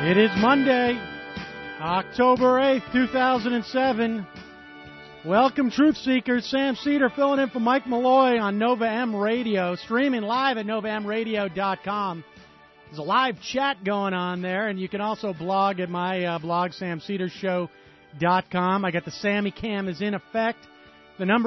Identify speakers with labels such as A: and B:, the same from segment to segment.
A: It is Monday, October 8th, 2007. Welcome, Truth Seekers. Sam Cedar filling in for Mike Malloy on Nova M Radio, streaming live at novamradio.com. There's a live chat going on there, and you can also blog at my blog, samcedershow.com. I got the Sammy Cam is in effect. The number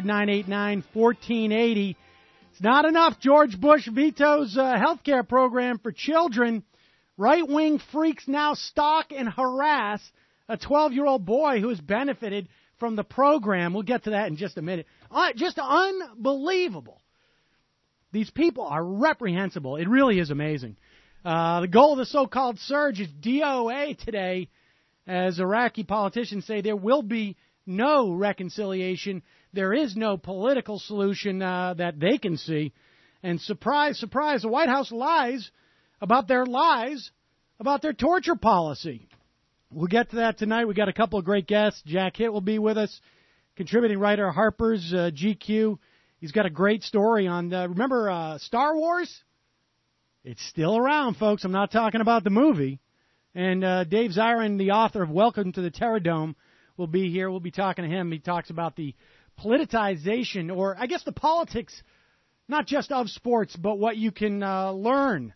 A: 800-989-1480. It's not enough. George Bush vetoes health care program for children. Right-wing freaks now stalk and harass a 12-year-old boy who has benefited from the program. We'll get to that in just a minute. Just unbelievable. These people are reprehensible. It really is amazing. The goal of the so-called surge is DOA today, as Iraqi politicians say there will be no reconciliation. There is no political solution that they can see. And surprise, surprise, the White House lies about their torture policy. We'll get to that tonight. We got a couple of great guests. Jack Hitt will be with us, contributing writer Harper's GQ. He's got a great story on, remember Star Wars? It's still around, folks. I'm not talking about the movie. And Dave Zirin, the author of Welcome to the Terror Dome, will be here. We'll be talking to him. He talks about the politicization, or I guess the politics, not just of sports, but what you can learn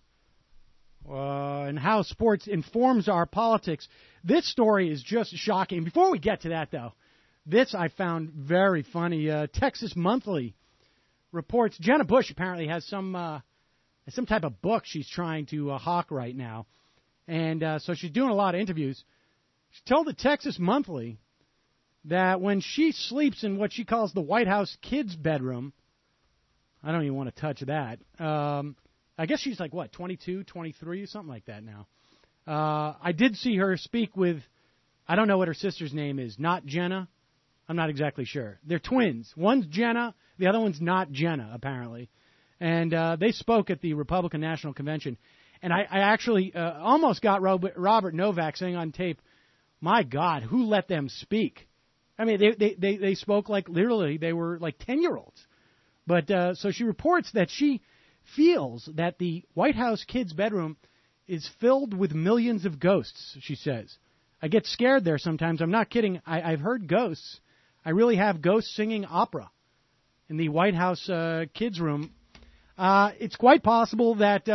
A: and how sports informs our politics. This story is just shocking. Before we get to that, though, this I found very funny. Texas Monthly reports Jenna Bush apparently has some type of book she's trying to hawk right now. And so she's doing a lot of interviews. She told the Texas Monthly that when she sleeps in what she calls the White House kids' bedroom, I don't even want to touch that. I guess she's like, 22, 23, something like that now. I did see her speak with, I don't know what her sister's name is, not Jenna. I'm not exactly sure. They're twins. One's Jenna, the other one's not Jenna, apparently. And they spoke at the Republican National Convention. And I actually almost got Robert Novak saying on tape, my God, who let them speak? I mean, they spoke like literally they were like 10-year-olds. But so she reports that she feels that the White House kids' bedroom is filled with millions of ghosts, she says. I get scared there sometimes. I'm not kidding. I've heard ghosts. I really have ghosts singing opera in the White House kids' room. It's quite possible that,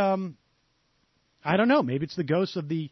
A: I don't know, maybe it's the ghosts of the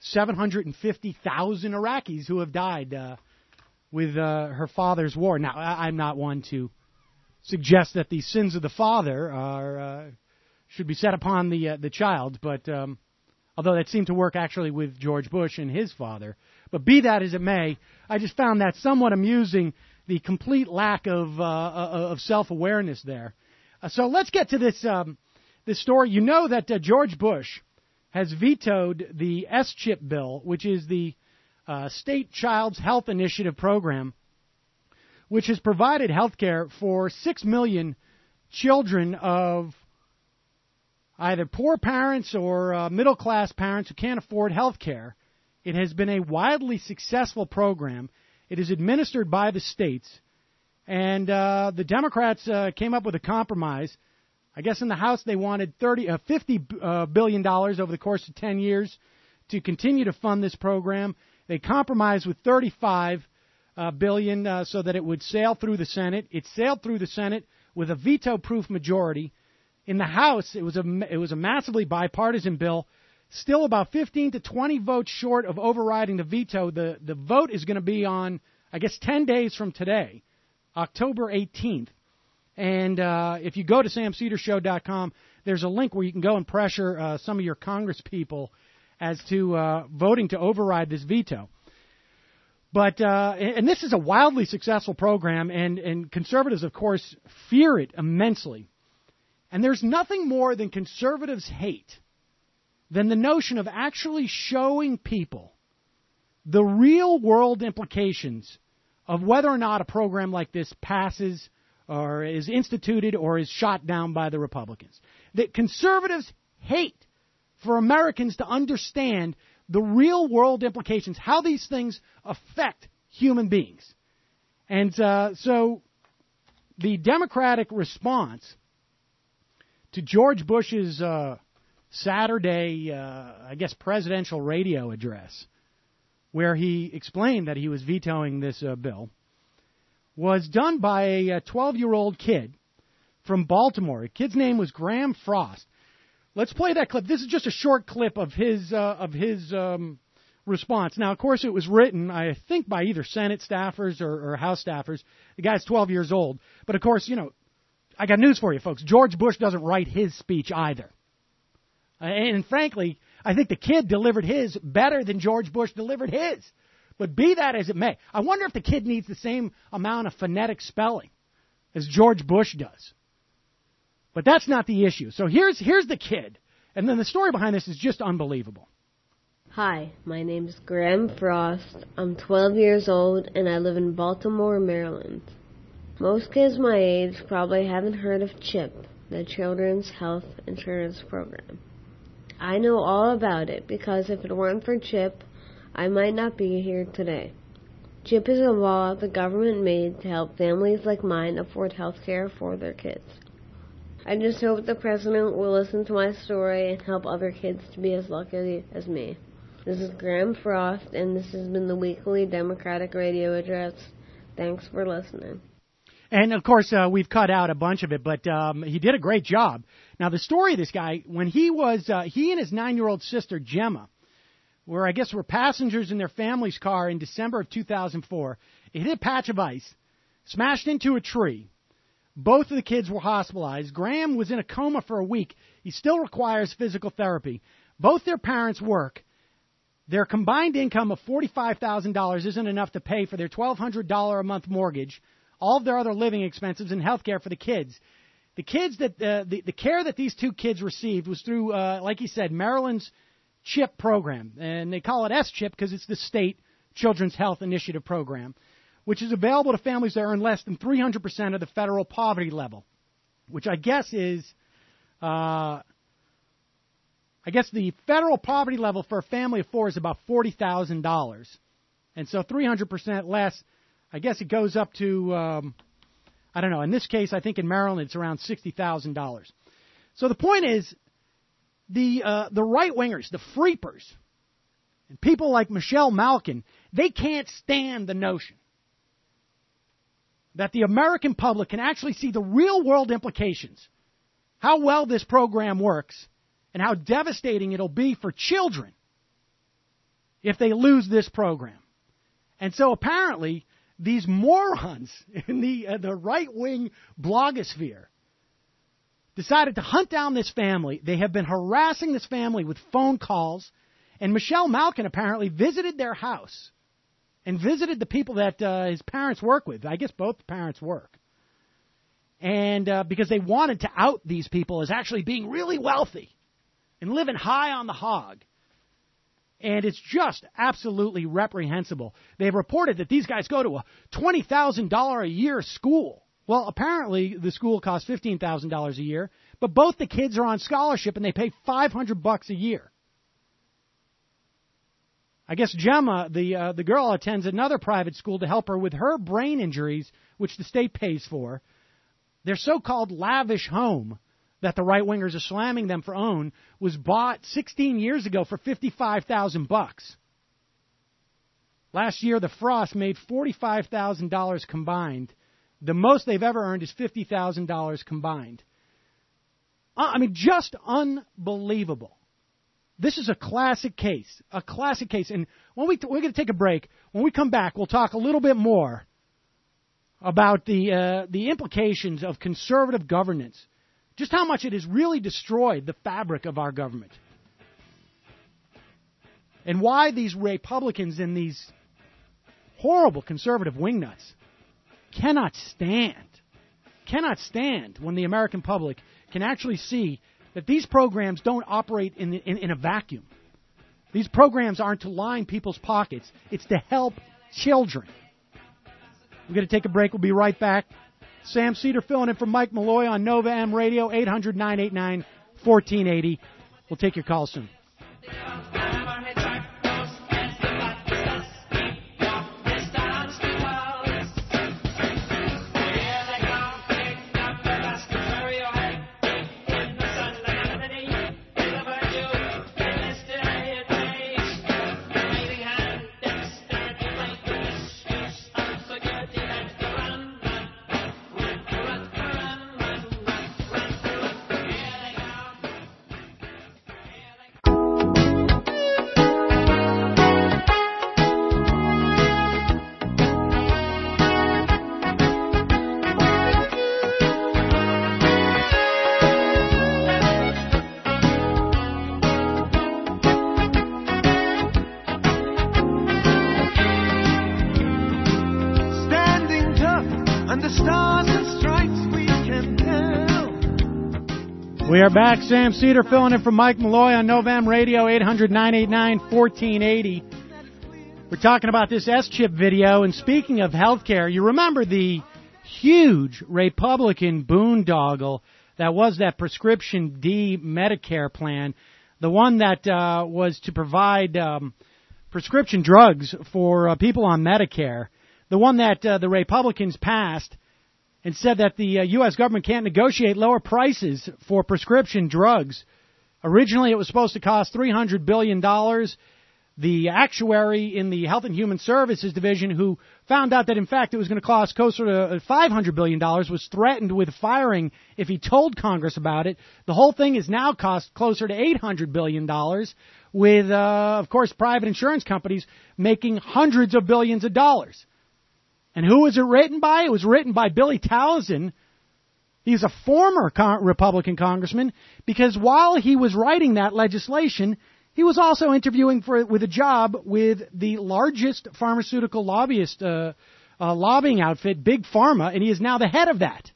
A: 750,000 Iraqis who have died with her father's war. Now, I'm not one to suggest that the sins of the father should be set upon the child, but although that seemed to work actually with George Bush and his father. But be that as it may, I just found that somewhat amusing, the complete lack of self-awareness there. So let's get to this story. You know that George Bush has vetoed the S-CHIP bill, which is the State Child's Health Initiative program, which has provided health care for 6 million children of either poor parents or middle-class parents who can't afford health care. It has been a wildly successful program. It is administered by the states. And the Democrats came up with a compromise. I guess in the House they wanted $50 billion over the course of 10 years to continue to fund this program. They compromised with $35 billion so that it would sail through the Senate. It sailed through the Senate with a veto-proof majority. In the House, it was a massively bipartisan bill, still about 15 to 20 votes short of overriding the veto. The vote is going to be on, I guess, 10 days from today, October 18th. And if you go to samcedershow.com, there's a link where you can go and pressure some of your Congress people as to voting to override this veto. But and this is a wildly successful program, and conservatives, of course, fear it immensely. And there's nothing more than conservatives hate than the notion of actually showing people the real-world implications of whether or not a program like this passes or is instituted or is shot down by the Republicans. That conservatives hate for Americans to understand the real-world implications, how these things affect human beings. And so the Democratic response to George Bush's Saturday, I guess, presidential radio address, where he explained that he was vetoing this bill, was done by a 12-year-old kid from Baltimore. The kid's name was Graham Frost. Let's play that clip. This is just a short clip of his response. Now, of course, it was written, I think, by either Senate staffers or House staffers. The guy's 12 years old. But, of course, I got news for you, folks. George Bush doesn't write his speech either. And, frankly, I think the kid delivered his better than George Bush delivered his. But be that as it may, I wonder if the kid needs the same amount of phonetic spelling as George Bush does. But that's not the issue. So here's the kid. And then the story behind this is just unbelievable.
B: Hi, my name is Graham Frost. I'm 12 years old, and I live in Baltimore, Maryland. Most kids my age probably haven't heard of CHIP, the Children's Health Insurance Program. I know all about it because if it weren't for CHIP, I might not be here today. CHIP is a law the government made to help families like mine afford health care for their kids. I just hope the president will listen to my story and help other kids to be as lucky as me. This is Graham Frost, and this has been the weekly Democratic Radio Address. Thanks for listening.
A: And, of course, we've cut out a bunch of it, but he did a great job. Now, the story of this guy, when he and his 9-year-old sister, Gemma, were passengers in their family's car in December of 2004. It hit a patch of ice, smashed into a tree. Both of the kids were hospitalized. Graham was in a coma for a week. He still requires physical therapy. Both their parents work. Their combined income of $45,000 isn't enough to pay for their $1,200 a month mortgage, all of their other living expenses, and health care for the kids. The kids that the care that these two kids received was through, like he said, Maryland's CHIP program, and they call it S-CHIP because it's the state Children's Health Initiative program, which is available to families that earn less than 300% of the federal poverty level, which I guess is, the federal poverty level for a family of four is about $40,000, and so 300% less, I guess it goes up to, I don't know. In this case, I think in Maryland it's around $60,000. So the point is, the right-wingers, the freepers, and people like Michelle Malkin, they can't stand the notion that the American public can actually see the real-world implications, how well this program works, and how devastating it'll be for children if they lose this program. And so apparently, these morons in the right-wing blogosphere decided to hunt down this family. They have been harassing this family with phone calls, and Michelle Malkin apparently visited their house and visited the people that his parents work with. I guess both parents work. And because they wanted to out these people as actually being really wealthy and living high on the hog. And it's just absolutely reprehensible. They've reported that these guys go to a $20,000 a year school. Well, apparently the school costs $15,000 a year, but both the kids are on scholarship and they pay $500 a year. I guess Gemma, the girl, attends another private school to help her with her brain injuries, which the state pays for. Their so-called lavish home that the right-wingers are slamming them for own was bought 16 years ago for $55,000. Last year, the Frosts made $45,000 combined. The most they've ever earned is $50,000 combined. I mean, just unbelievable. This is a classic case, And when we're going to take a break. When we come back, we'll talk a little bit more about the implications of conservative governance, just how much it has really destroyed the fabric of our government, and why these Republicans and these horrible conservative wingnuts cannot stand when the American public can actually see that these programs don't operate in a vacuum. These programs aren't to line people's pockets. It's to help children. We're going to take a break. We'll be right back. Sam Cedar filling in for Mike Malloy on Nova M Radio, 800-989-1480. We'll take your call soon. We are back. Sam Cedar filling in for Mike Malloy on Novam Radio, 800-989-1480. We're talking about this S-chip video, and speaking of healthcare, you remember the huge Republican boondoggle that was that Prescription D Medicare plan, the one that was to provide prescription drugs for people on Medicare, the one that the Republicans passed and said that the U.S. government can't negotiate lower prices for prescription drugs. Originally, it was supposed to cost $300 billion. The actuary in the Health and Human Services Division, who found out that, in fact, it was going to cost closer to $500 billion, was threatened with firing if he told Congress about it. The whole thing has now cost closer to $800 billion, with, of course, private insurance companies making hundreds of billions of dollars. And who was it written by? It was written by Billy Taliesin. He's a former Republican congressman, because while he was writing that legislation, he was also interviewing with a job with the largest pharmaceutical lobbyist lobbying outfit, Big Pharma, and he is now the head of that.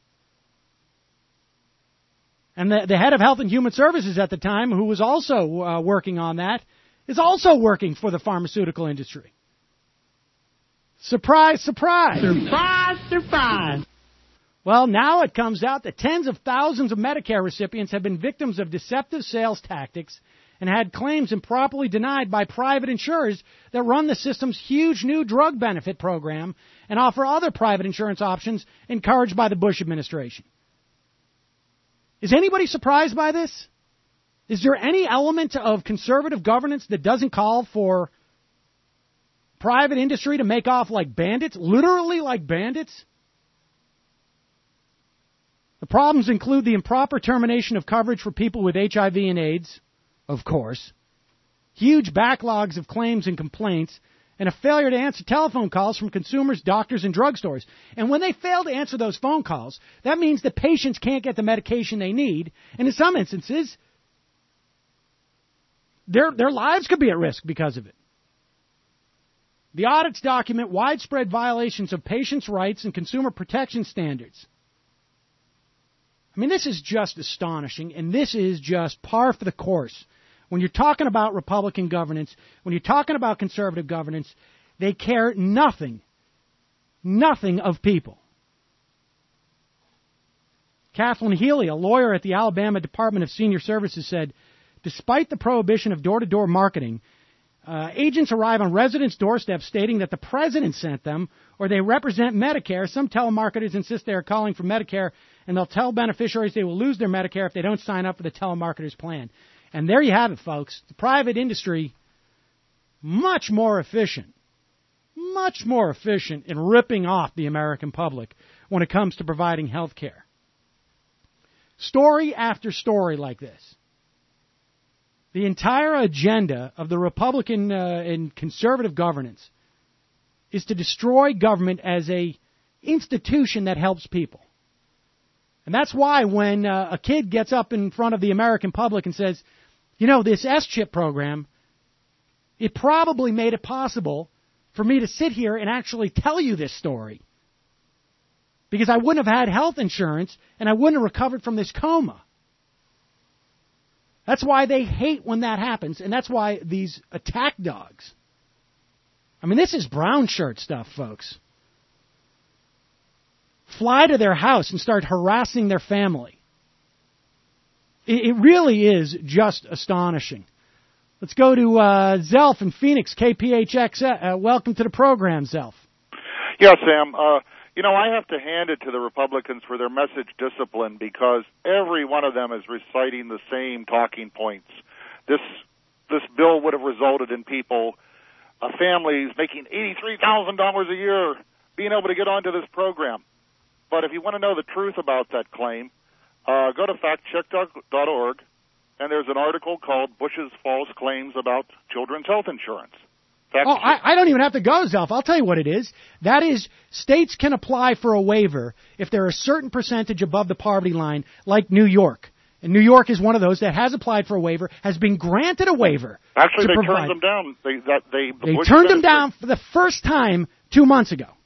A: And the head of Health and Human Services at the time, who was also working on that, is also working for the pharmaceutical industry. Surprise, surprise.
C: Surprise, surprise.
A: Well, now it comes out that tens of thousands of Medicare recipients have been victims of deceptive sales tactics and had claims improperly denied by private insurers that run the system's huge new drug benefit program and offer other private insurance options encouraged by the Bush administration. Is anybody surprised by this? Is there any element of conservative governance that doesn't call for private industry to make off like bandits, literally like bandits? The problems include the improper termination of coverage for people with HIV and AIDS, of course, huge backlogs of claims and complaints, and a failure to answer telephone calls from consumers, doctors, and drugstores. And when they fail to answer those phone calls, that means that patients can't get the medication they need, and in some instances, their lives could be at risk because of it. The audits document widespread violations of patients' rights and consumer protection standards. I mean, this is just astonishing, and this is just par for the course. When you're talking about Republican governance, when you're talking about conservative governance, they care nothing of people. Kathleen Healy, a lawyer at the Alabama Department of Senior Services, said, despite the prohibition of door-to-door marketing, agents arrive on residents' doorsteps stating that the president sent them or they represent Medicare. Some telemarketers insist they are calling for Medicare, and they'll tell beneficiaries they will lose their Medicare if they don't sign up for the telemarketer's plan. And there you have it, folks. The private industry, much more efficient in ripping off the American public when it comes to providing health care. Story after story like this. The entire agenda of the Republican and conservative governance is to destroy government as a institution that helps people. And that's why when a kid gets up in front of the American public and says, you know, this S-chip program, it probably made it possible for me to sit here and actually tell you this story. Because I wouldn't have had health insurance and I wouldn't have recovered from this coma. That's why they hate when that happens, and that's why these attack dogs. I mean, this is brown shirt stuff, folks. Fly to their house and start harassing their family. It really is just astonishing. Let's go to Zelf in Phoenix, KPHX. Welcome to the program, Zelf.
D: Yeah, Sam. I have to hand it to the Republicans for their message discipline, because every one of them is reciting the same talking points. This bill would have resulted in families making $83,000 a year being able to get onto this program. But if you want to know the truth about that claim, go to factcheck.org, and there's an article called Bush's False Claims About Children's Health Insurance.
A: I don't even have to go, Zelf. I'll tell you what it is. That is, states can apply for a waiver if they're a certain percentage above the poverty line, like New York. And New York is one of those that has applied for a waiver, has been granted a waiver.
D: Actually, they turned them down.
A: They turned them down for the first time 2 months ago.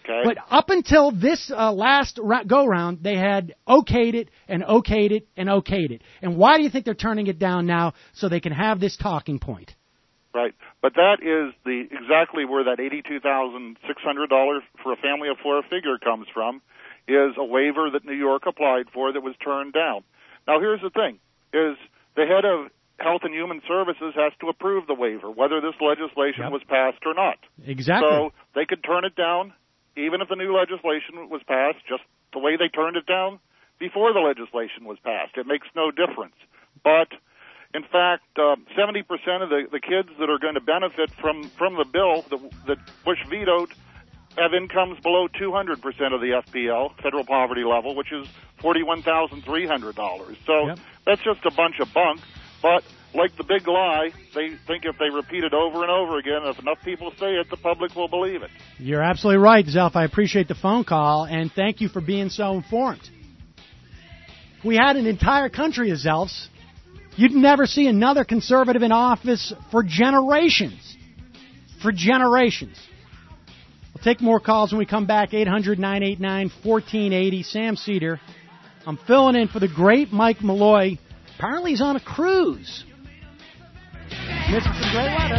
D: Okay.
A: But up until this last go-round, they had okayed it and okayed it and okayed it. And why do you think they're turning it down now so they can have this talking point?
D: Right. But that is exactly where that $82,600 for a family of four figure comes from, is a waiver that New York applied for that was turned down. Now, here's the thing, is the head of Health and Human Services has to approve the waiver, whether this legislation was passed or not.
A: Exactly.
D: So they could turn it down, even if the new legislation was passed, just the way they turned it down before the legislation was passed. It makes no difference. But, in fact, 70% of the kids that are going to benefit from the bill that Bush vetoed have incomes below 200% of the FPL, federal poverty level, which is $41,300. So that's just a bunch of bunk. But like the big lie, they think if they repeat it over and over again, if enough people say it, the public will believe it.
A: You're absolutely right, Zelf. I appreciate the phone call, and thank you for being so informed. If we had an entire country of Zelfs, you'd never see another conservative in office for generations. For generations. We'll take more calls when we come back. 800-989-1480. Sam Cedar. I'm filling in for the great Mike Malloy. Apparently he's on a cruise. Missing some great weather.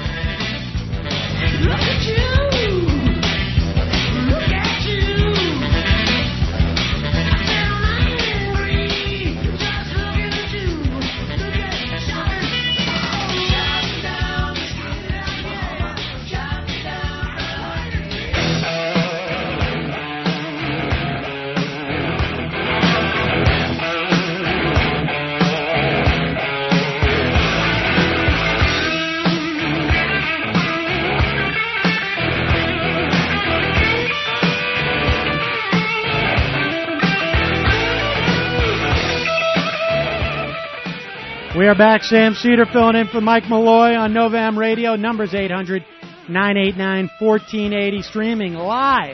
E: Look at you. Look at you. I'm angry. Just looking at you. Look at you. Shut down. Shut
A: We are back. Sam Cedar filling in for Mike Malloy on Nova M Radio. Numbers 800-989-1480. Streaming live.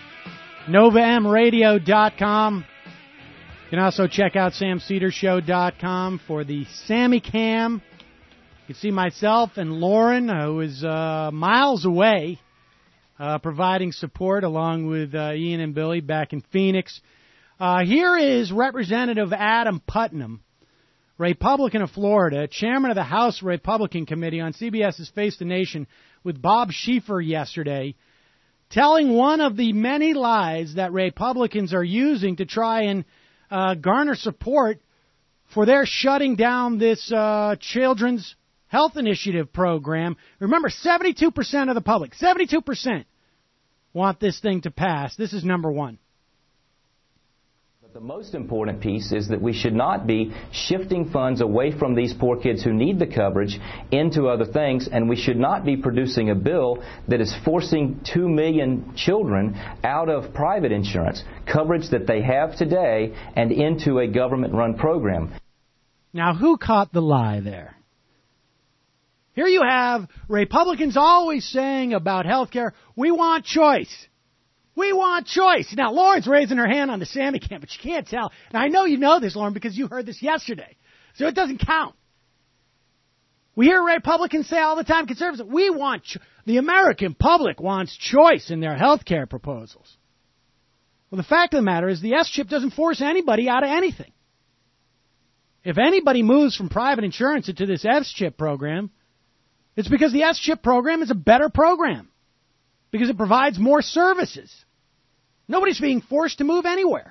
A: NovaMradio.com. You can also check out SamCedarShow.com for the Sammy Cam. You can see myself and Lauren, who is miles away, providing support along with Ian and Billy back in Phoenix. Here is Representative Adam Putnam, Republican of Florida, chairman of the House Republican Committee, on CBS's Face the Nation with Bob Schieffer yesterday, telling one of the many lies that Republicans are using to try and garner support for their shutting down this Children's Health Initiative program. Remember, 72% of the public, 72% want this thing to pass. This is number one.
F: The most important piece is that we should not be shifting funds away from these poor kids who need the coverage into other things, and we should not be producing a bill that is forcing 2 million children out of private insurance, coverage that they have today, and into a government-run program.
A: Now, who caught the lie there? Here you have Republicans always saying about health care, we want choice. We want choice. Now, Lauren's raising her hand on the Sammy Cam, but you can't tell. And I know you know this, Lauren, because you heard this yesterday. So it doesn't count. We hear Republicans say all the time, conservatives, we want the American public wants choice in their health care proposals. Well, the fact of the matter is the S-chip doesn't force anybody out of anything. If anybody moves from private insurance into this S-chip program, it's because the S-chip program is a better program, because it provides more services. Nobody's being forced to move anywhere.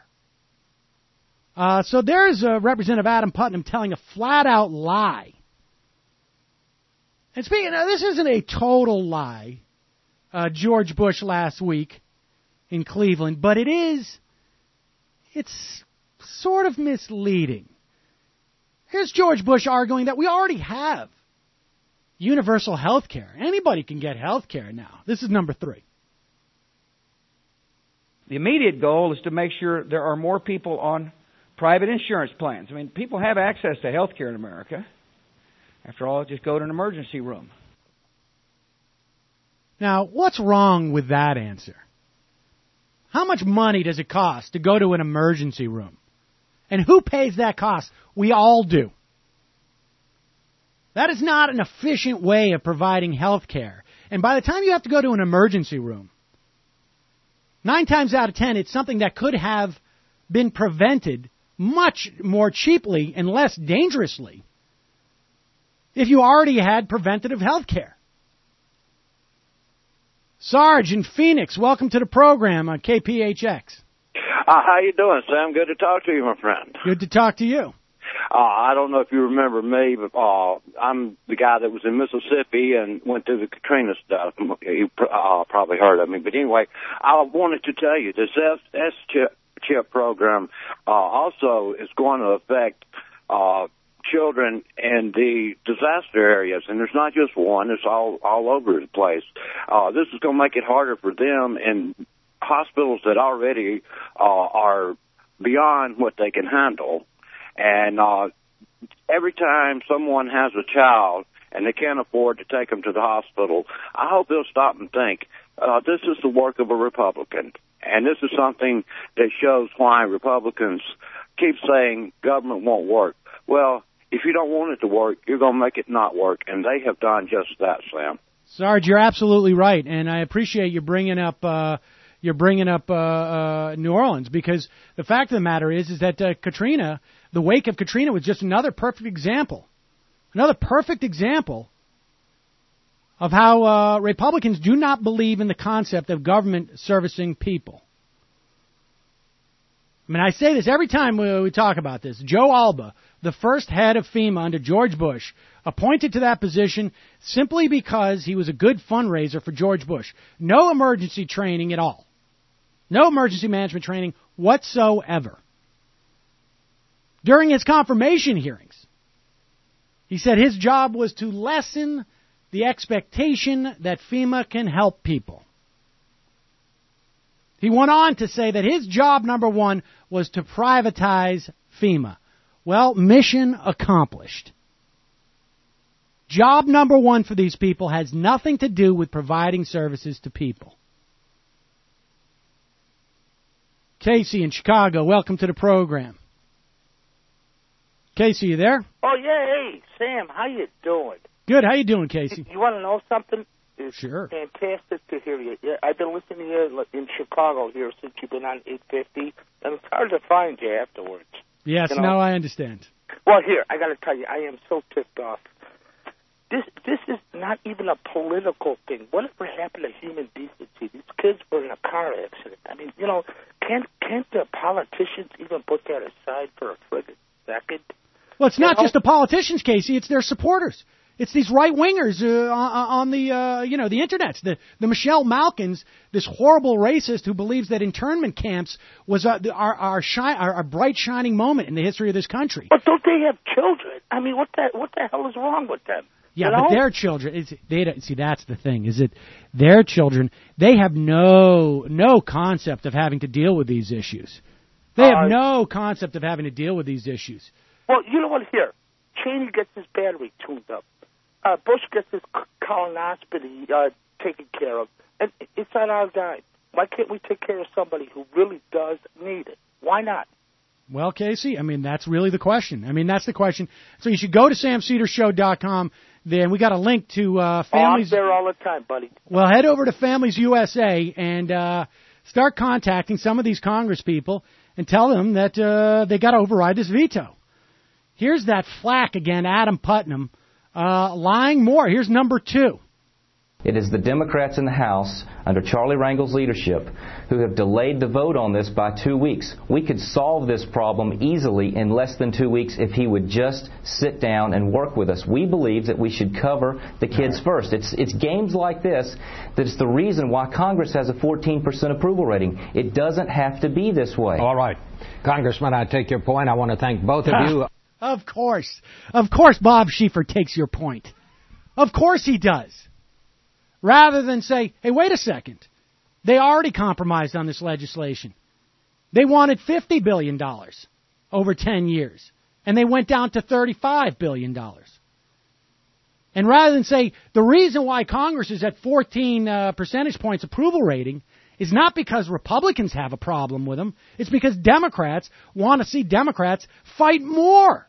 A: So there's Representative Adam Putnam telling a flat-out lie. And speaking of, this isn't a total lie, George Bush last week in Cleveland, but it's sort of misleading. Here's George Bush arguing that we already have universal health care. Anybody can get health care now. This is number 3.
G: The immediate goal is to make sure there are more people on private insurance plans. I mean, people have access to health care in America. After all, just go to an emergency room.
A: Now, what's wrong with that answer? How much money does it cost to go to an emergency room? And who pays that cost? We all do. That is not an efficient way of providing health care. And by the time you have to go to an emergency room, 9 times out of 10, it's something that could have been prevented much more cheaply and less dangerously if you already had preventative health care. Sarge in Phoenix, welcome to the program on KPHX.
H: How you doing, Sam? Good to talk to you, my friend.
A: Good to talk to you.
H: I don't know if you remember me, but I'm the guy that was in Mississippi and went through the Katrina stuff. You probably heard of me. But anyway, I wanted to tell you, this S-chip program also is going to affect children in the disaster areas. And there's not just one. It's all over the place. This is going to make it harder for them in hospitals that already are beyond what they can handle. And every time someone has a child and they can't afford to take them to the hospital, I hope they'll stop and think, this is the work of a Republican. And this is something that shows why Republicans keep saying government won't work. Well, if you don't want it to work, you're going to make it not work. And they have done just that, Sam.
A: Sarge, you're absolutely right. And I appreciate you bringing up New Orleans, because the fact of the matter is that Katrina, the wake of Katrina, was just another perfect example of how Republicans do not believe in the concept of government servicing people. I mean, I say this every time we talk about this. Joe Alba, the first head of FEMA under George Bush, appointed to that position simply because he was a good fundraiser for George Bush. No emergency training at all. No emergency management training whatsoever. During his confirmation hearings, he said his job was to lessen the expectation that FEMA can help people. He went on to say that his job number one was to privatize FEMA. Well, mission accomplished. Job number one for these people has nothing to do with providing services to people. Casey in Chicago, welcome to the program. Casey, you there?
I: Oh, yeah. Hey, Sam, how you doing?
A: Good. How you doing, Casey?
I: You want to know something? It's
A: sure.
I: Fantastic to hear you. Yeah, I've been listening to you in Chicago here since you've been on 850, and it's hard to find you afterwards.
A: Yes,
I: you know?
A: no, I understand.
I: Well, here, I got to tell you, I am so tipped off. This is not even a political thing. Whatever happened to human decency? These kids were in a car accident. I mean, you know, can't the politicians even put that aside for a friggin' second?
A: Well, it's not just the politicians, Casey. It's their supporters. It's these right-wingers on the the internet. The Michelle Malkins, this horrible racist who believes that internment camps was our bright shining moment in the history of this country.
I: But don't they have children? I mean, what the hell is wrong with them?
A: Yeah, but their children. See, that's the thing. Is it their children? They have no concept of having to deal with these issues. They have no concept of having to deal with these issues.
I: Well, you know what? Here, Cheney gets his battery tuned up. Bush gets his colonoscopy taken care of. And it's on our dime. Why can't we take care of somebody who really does need it? Why not?
A: Well, Casey, I mean, that's really the question. I mean, that's the question. So you should go to samcedershow.com. Then we got a link to Families.
I: I'm there all the time, buddy.
A: Well, head over to Families USA and start contacting some of these Congress people and tell them that they got to override this veto. Here's that flack again, Adam Putnam, lying more. Here's number 2.
F: It is the Democrats in the House, under Charlie Rangel's leadership, who have delayed the vote on this by 2 weeks. We could solve this problem easily in less than 2 weeks if he would just sit down and work with us. We believe that we should cover the kids first. It's games like this that's the reason why Congress has a 14% approval rating. It doesn't have to be this way.
J: All right. Congressman, I take your point. I want to thank both of you.
A: Of course, Bob Schieffer takes your point. Of course he does. Rather than say, hey, wait a second. They already compromised on this legislation. They wanted $50 billion over 10 years, and they went down to $35 billion. And rather than say, the reason why Congress is at 14 percentage points approval rating is not because Republicans have a problem with them. It's because Democrats want to see Democrats fight more.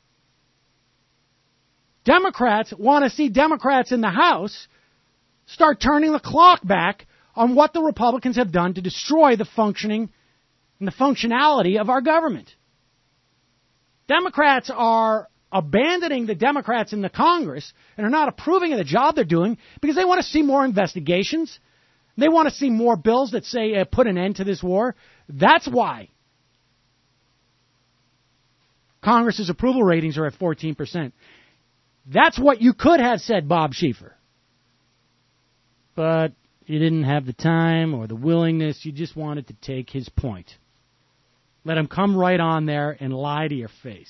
A: Democrats want to see Democrats in the House start turning the clock back on what the Republicans have done to destroy the functioning and the functionality of our government. Democrats are abandoning the Democrats in the Congress and are not approving of the job they're doing because they want to see more investigations. They want to see more bills that say put an end to this war. That's why Congress's approval ratings are at 14%. That's what you could have said, Bob Schieffer. But you didn't have the time or the willingness. You just wanted to take his point. Let him come right on there and lie to your face.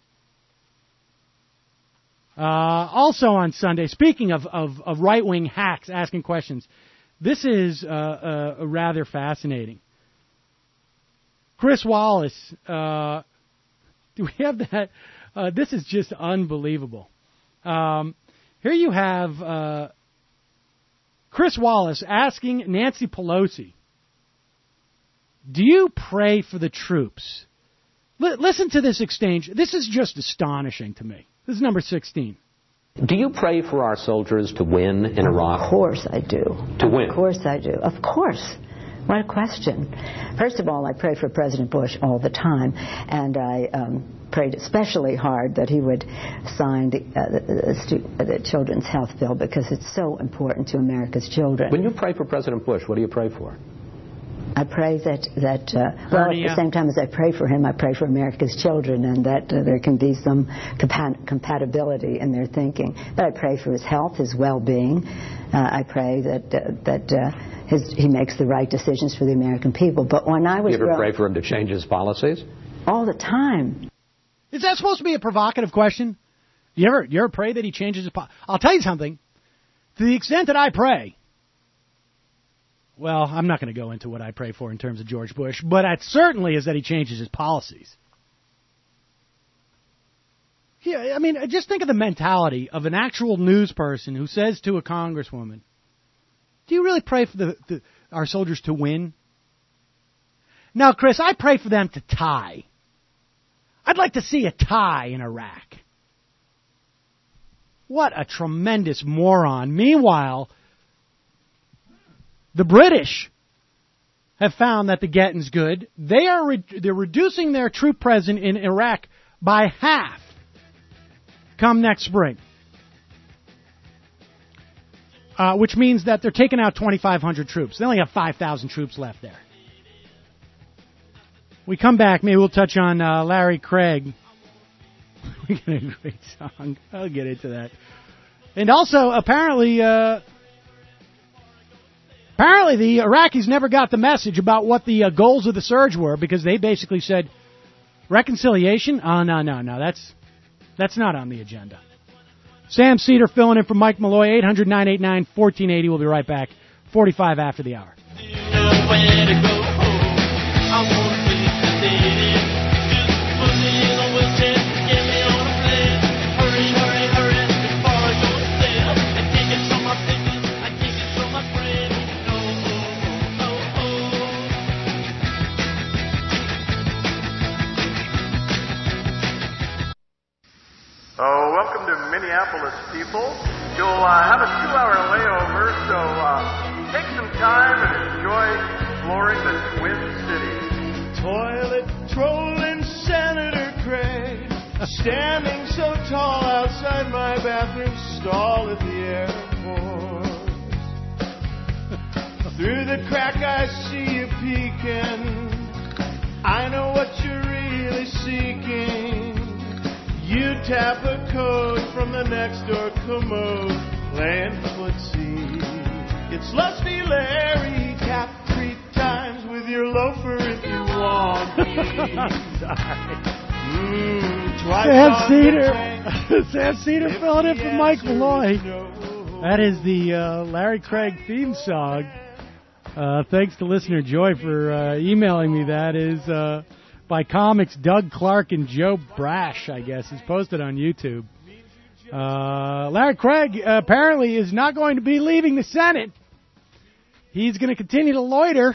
A: Also on Sunday, speaking of right-wing hacks asking questions, this is rather fascinating. Chris Wallace, do we have that? This is just unbelievable. Here you have Chris Wallace asking Nancy Pelosi, do you pray for the troops? Listen to this exchange. This is just astonishing to me. This is number 16.
K: Do you pray for our soldiers to win in Iraq?
L: Of course I do.
K: To win?
L: Of course I do. Of course. What a question. First of all, I pray for President Bush all the time, and I prayed especially hard that he would sign the Children's Health Bill because it's so important to America's children.
K: When you pray for President Bush, what do you pray for?
L: I pray well, at the same time as I pray for him, I pray for America's children and that there can be some compatibility in their thinking. But I pray for his health, his well-being. I pray that he makes the right decisions for the American people. But when I was
K: you ever pray for him to change his policies?
L: All the time.
A: Is that supposed to be a provocative question? You ever pray that he changes his policy? I'll tell you something. To the extent that I pray, well, I'm not going to go into what I pray for in terms of George Bush, but it certainly is that he changes his policies. Yeah, I mean, just think of the mentality of an actual news person who says to a congresswoman, do you really pray for our soldiers to win? Now, Chris, I pray for them to tie. I'd like to see a tie in Iraq. What a tremendous moron. Meanwhile, the British have found that the getting's good. They're reducing their troop presence in Iraq by half come next spring, which means that they're taking out 2,500 troops. They only have 5,000 troops left there. We come back, maybe we'll touch on Larry Craig. We got a great song. I'll get into that. And also, apparently the Iraqis never got the message about what the goals of the surge were, because they basically said, reconciliation? Oh, no, that's not on the agenda. Sam Cedar filling in for Mike Malloy, 800-989-1480. We'll be right back, 45 after the hour.
M: Welcome to Minneapolis, people. You'll have a 2-hour layover, so take some time and enjoy exploring the Twin Cities. Toilet trolling Senator Craig, standing so tall outside my bathroom stall at the airport. Through the crack I see you peeking. I know what you're really seeking. You tap a code from the next door commode, playing footsie. It's Lusty Larry, tap 3 times with your loafer if you want me.
A: Sam Cedar filling in for Mike Malloy. That is the Larry Craig theme song. Thanks to listener Joy for emailing me. That is by comics Doug Clark and Joe Brash, I guess. It's posted on YouTube. Larry Craig apparently is not going to be leaving the Senate. He's going to continue to loiter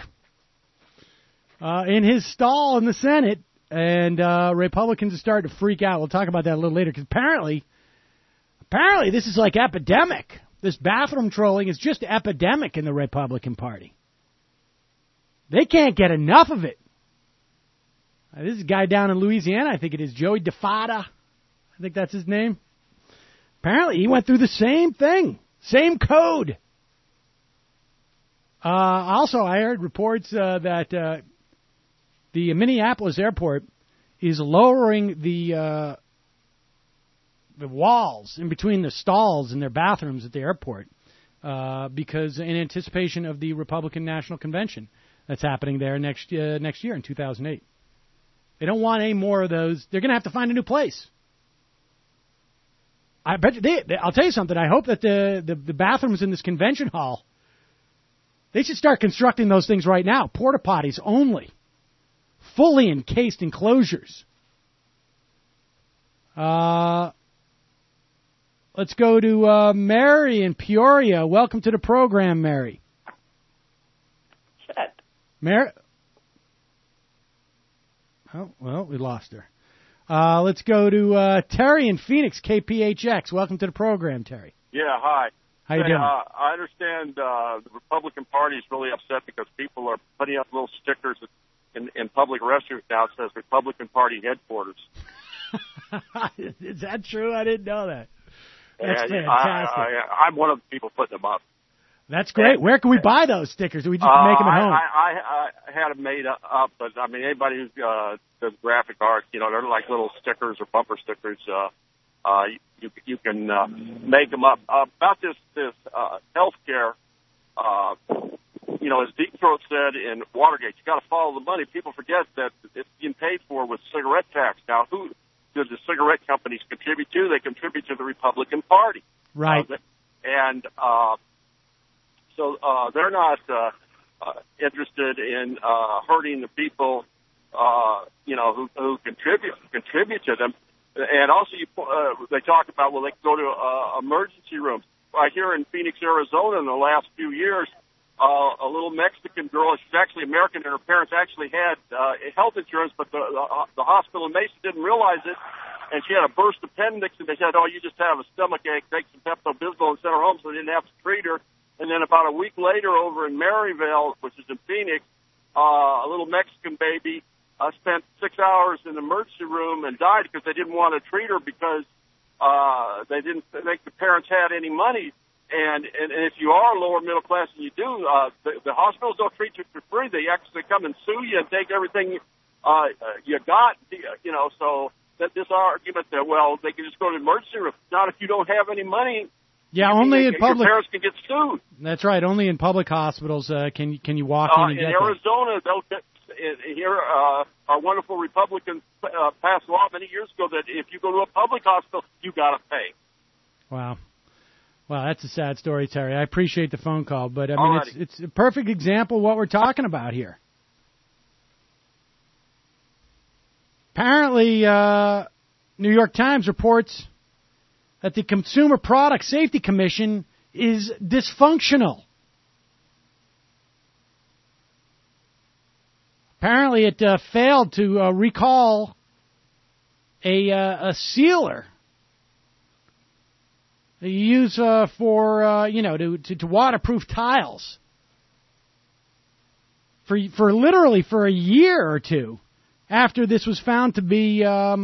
A: in his stall in the Senate, and Republicans are starting to freak out. We'll talk about that a little later, because apparently this is like epidemic. This bathroom trolling is just epidemic in the Republican Party. They can't get enough of it. This is a guy down in Louisiana, I think it is, Joey DeFada. I think that's his name. Apparently, he went through the same thing, same code. Also, I heard reports that the Minneapolis airport is lowering the walls in between the stalls in their bathrooms at the airport because in anticipation of the Republican National Convention that's happening there next year in 2008. They don't want any more of those. They're going to have to find a new place. I bet you I'll tell you something. I hope that the bathrooms in this convention hall, they should start constructing those things right now. Porta potties only. Fully encased enclosures. Let's go to Mary in Peoria. Welcome to the program, Mary.
N: Shit.
A: Mary? Oh, well, we lost her. Let's go to Terry in Phoenix, KPHX. Welcome to the program, Terry.
O: Yeah, hi.
A: How you doing?
O: I understand the Republican Party is really upset because people are putting up little stickers in public restrooms now. It says Republican Party headquarters.
A: Is that true? I didn't know that. That's
O: fantastic. I'm one of the people putting them up.
A: That's great. Where can we buy those stickers? Do we just make them at home?
O: I had them made up, but I mean, anybody who does graphic art, they're like little stickers or bumper stickers. You can make them up. About this health care, as Deep Throat said in Watergate, you got to follow the money. People forget that it's being paid for with cigarette tax. Now, who do the cigarette companies contribute to? They contribute to the Republican Party.
A: Right.
O: So they're not interested in hurting the people, who contribute to them. And also, they talk about, they go to emergency rooms. Right here in Phoenix, Arizona, in the last few years, a little Mexican girl, she's actually American, and her parents actually had health insurance, but the hospital in Mesa didn't realize it, and she had a burst appendix, and they said, you just have a stomach ache, take some Pepto-Bismol and send her home, so they didn't have to treat her. And then about a week later over in Maryville, which is in Phoenix, a little Mexican baby spent 6 hours in the emergency room and died because they didn't want to treat her because they didn't think the parents had any money. And if you are lower middle class and you do, the hospitals don't treat you for free. They actually come and sue you and take everything you got, so that this argument that, they can just go to the emergency room. Not if you don't have any money.
A: Yeah, only in public.
O: Your parents can get sued.
A: That's right. Only in public hospitals can you walk in and get
O: in Arizona, here, our wonderful Republicans passed a law many years ago that if you go to a public hospital, you got to pay.
A: Wow. Well, that's a sad story, Terry. I appreciate the phone call, but I mean, it's a perfect example of what we're talking about here. Apparently, New York Times reports that the Consumer Product Safety Commission is dysfunctional. Apparently, it failed to recall a sealer that you use for to waterproof tiles for literally for a year or two after this was found to be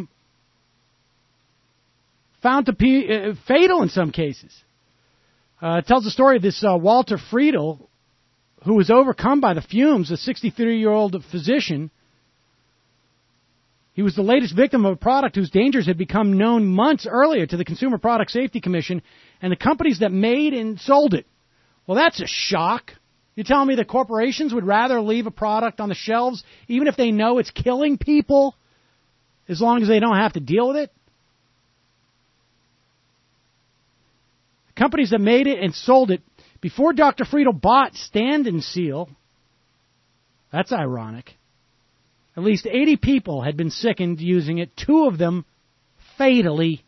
A: fatal in some cases. It tells the story of this Walter Friedel, who was overcome by the fumes, a 63-year-old physician. He was the latest victim of a product whose dangers had become known months earlier to the Consumer Product Safety Commission and the companies that made and sold it. Well, that's a shock. You're telling me that corporations would rather leave a product on the shelves even if they know it's killing people as long as they don't have to deal with it? The companies that made it and sold it before Dr. Friedel bought Stand and Seal, that's ironic, at least 80 people had been sickened using it, 2 of them fatally.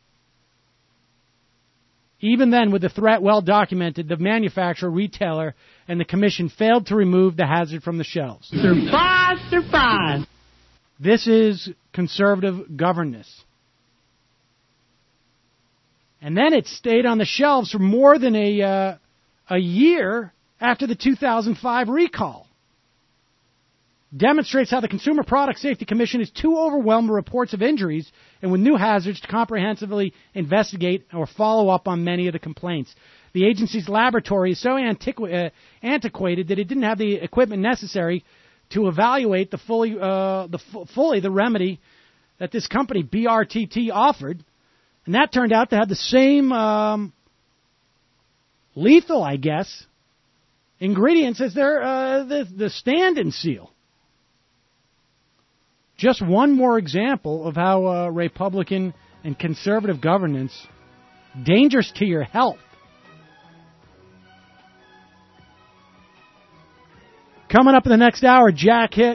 A: Even then, with the threat well documented, the manufacturer, retailer, and the commission failed to remove the hazard from the shelves.
C: Surprise, surprise.
A: This is conservative governance. And then it stayed on the shelves for more than a year after the 2005 recall. Demonstrates how the Consumer Product Safety Commission is too overwhelmed with reports of injuries and with new hazards to comprehensively investigate or follow up on many of the complaints. The agency's laboratory is so antiquated that it didn't have the equipment necessary to evaluate fully the remedy that this company, BRTT, offered. And that turned out to have the same lethal, I guess, ingredients as the stand-in seal. Just one more example of how Republican and conservative governance dangerous to your health. Coming up in the next hour, Jack Hitt.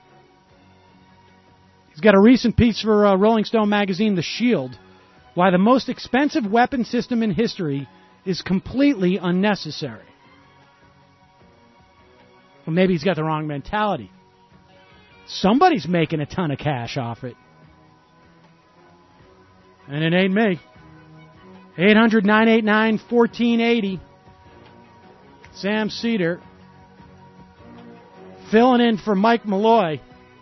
A: He's got a recent piece for Rolling Stone magazine, The Shield, why the most expensive weapon system in history is completely unnecessary. Well, maybe he's got the wrong mentality. Somebody's making a ton of cash off it. And it ain't me. 800-989-1480. Sam Cedar filling in for Mike Malloy.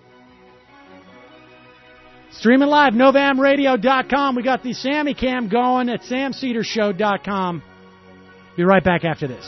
A: Streaming live, NovaMRadio.com. We got the Sammy Cam going at SamCedarShow.com. Be right back after this.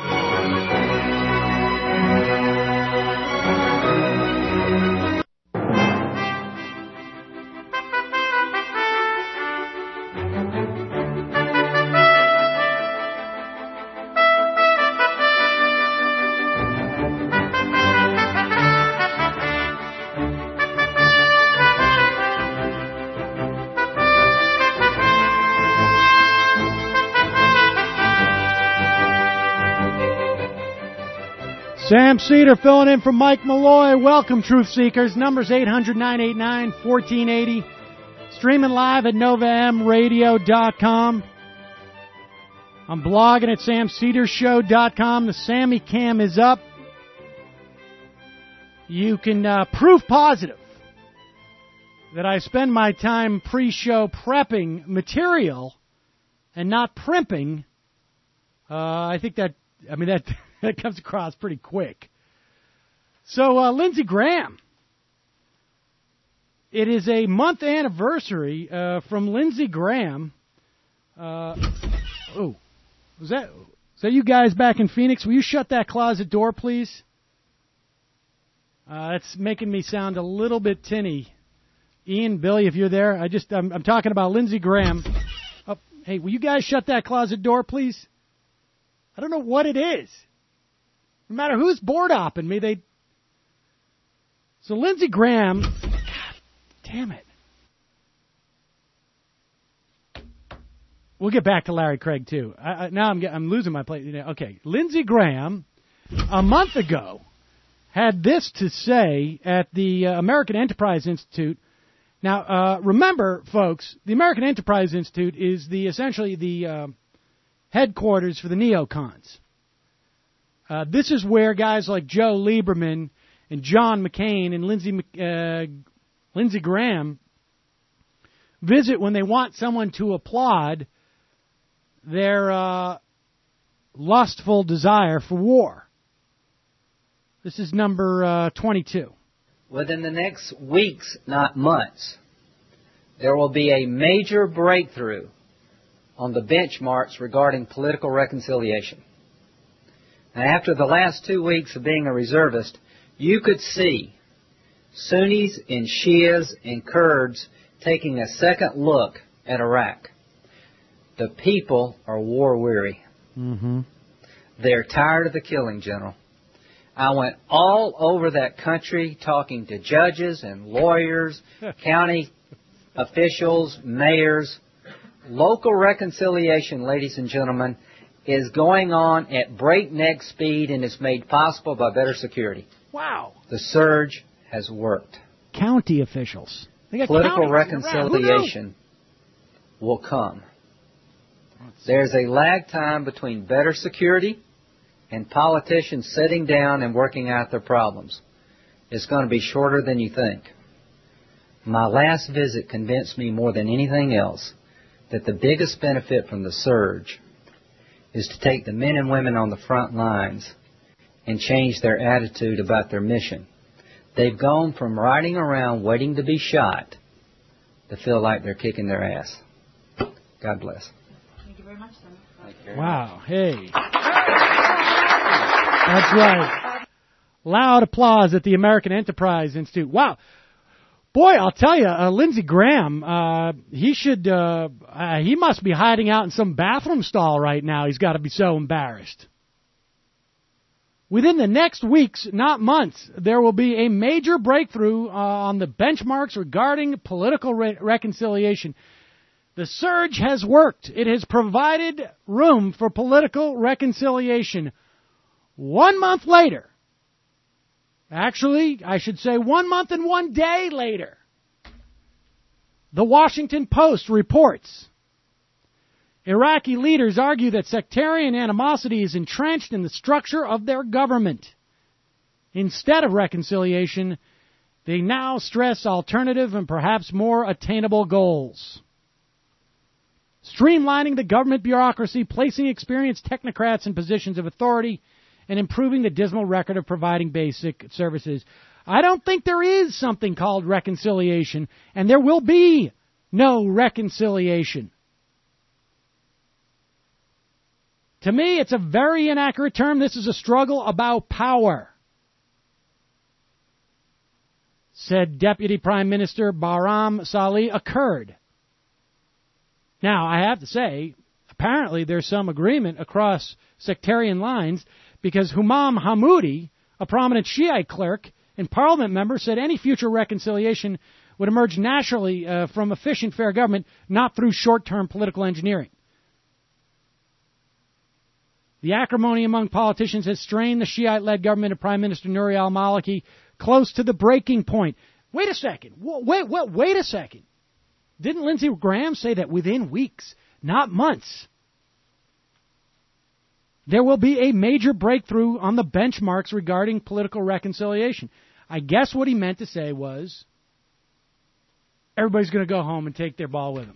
A: Sam Cedar filling in for Mike Malloy. Welcome, Truth Seekers. Number's 800-989-1480. Streaming live at NovaMRadio.com. I'm blogging at SamCedarShow.com. The Sammy Cam is up. You can proof positive that I spend my time pre-show prepping material and not primping. I think that comes across pretty quick. So, Lindsey Graham. It is a month anniversary from Lindsey Graham. Was that you guys back in Phoenix? Will you shut that closet door, please? That's making me sound a little bit tinny. Ian, Billy, if you're there, I'm talking about Lindsey Graham. Oh, hey, will you guys shut that closet door, please? I don't know what it is. No matter who's board-opping me, So Lindsey Graham... God damn it. We'll get back to Larry Craig, too. Now I'm losing my place. Okay, Lindsey Graham, a month ago, had this to say at the American Enterprise Institute. Now, remember, folks, the American Enterprise Institute is essentially the headquarters for the neocons. This is where guys like Joe Lieberman and John McCain and Lindsey Graham visit when they want someone to applaud their lustful desire for war. This is number 22.
N: Within the next weeks, not months, there will be a major breakthrough on the benchmarks regarding political reconciliation. Now, after the last 2 weeks of being a reservist, you could see Sunnis and Shias and Kurds taking a second look at Iraq. The people are war-weary.
A: Mm-hmm.
N: They're tired of the killing, General. I went all over that country talking to judges and lawyers, county officials, mayors. Local reconciliation, ladies and gentlemen, is going on at breakneck speed and is made possible by better security.
A: Wow.
N: The surge has worked.
A: County officials.
N: Political reconciliation will come. There's a lag time between better security and politicians sitting down and working out their problems. It's going to be shorter than you think. My last visit convinced me more than anything else that the biggest benefit from the surge is to take the men and women on the front lines and change their attitude about their mission. They've gone from riding around waiting to be shot to feel like they're kicking their ass. God bless.
P: Thank you very much, Senator.
A: Wow. Hey. That's right. Loud applause at the American Enterprise Institute. Wow. Boy, I'll tell you, Lindsey Graham, he must be hiding out in some bathroom stall right now. He's got to be so embarrassed. Within the next weeks, not months, there will be a major breakthrough on the benchmarks regarding political reconciliation. The surge has worked. It has provided room for political reconciliation. 1 month later, actually, I should say 1 month and 1 day later, the Washington Post reports Iraqi leaders argue that sectarian animosity is entrenched in the structure of their government. Instead of reconciliation, they now stress alternative and perhaps more attainable goals. Streamlining the government bureaucracy, placing experienced technocrats in positions of authority, and improving the dismal record of providing basic services. I don't think there is something called reconciliation, and there will be no reconciliation. To me, it's a very inaccurate term. This is a struggle about power, said Deputy Prime Minister Bahram Salih Kurd. Now, I have to say, apparently there's some agreement across sectarian lines, because Humam Hamoudi, a prominent Shiite clerk and parliament member, said any future reconciliation would emerge naturally from efficient, fair government, not through short-term political engineering. The acrimony among politicians has strained the Shiite-led government of Prime Minister Nouri al-Maliki close to the breaking point. Wait a second. Wait a second. Didn't Lindsey Graham say that within weeks, not months, there will be a major breakthrough on the benchmarks regarding political reconciliation? I guess what he meant to say was everybody's going to go home and take their ball with them.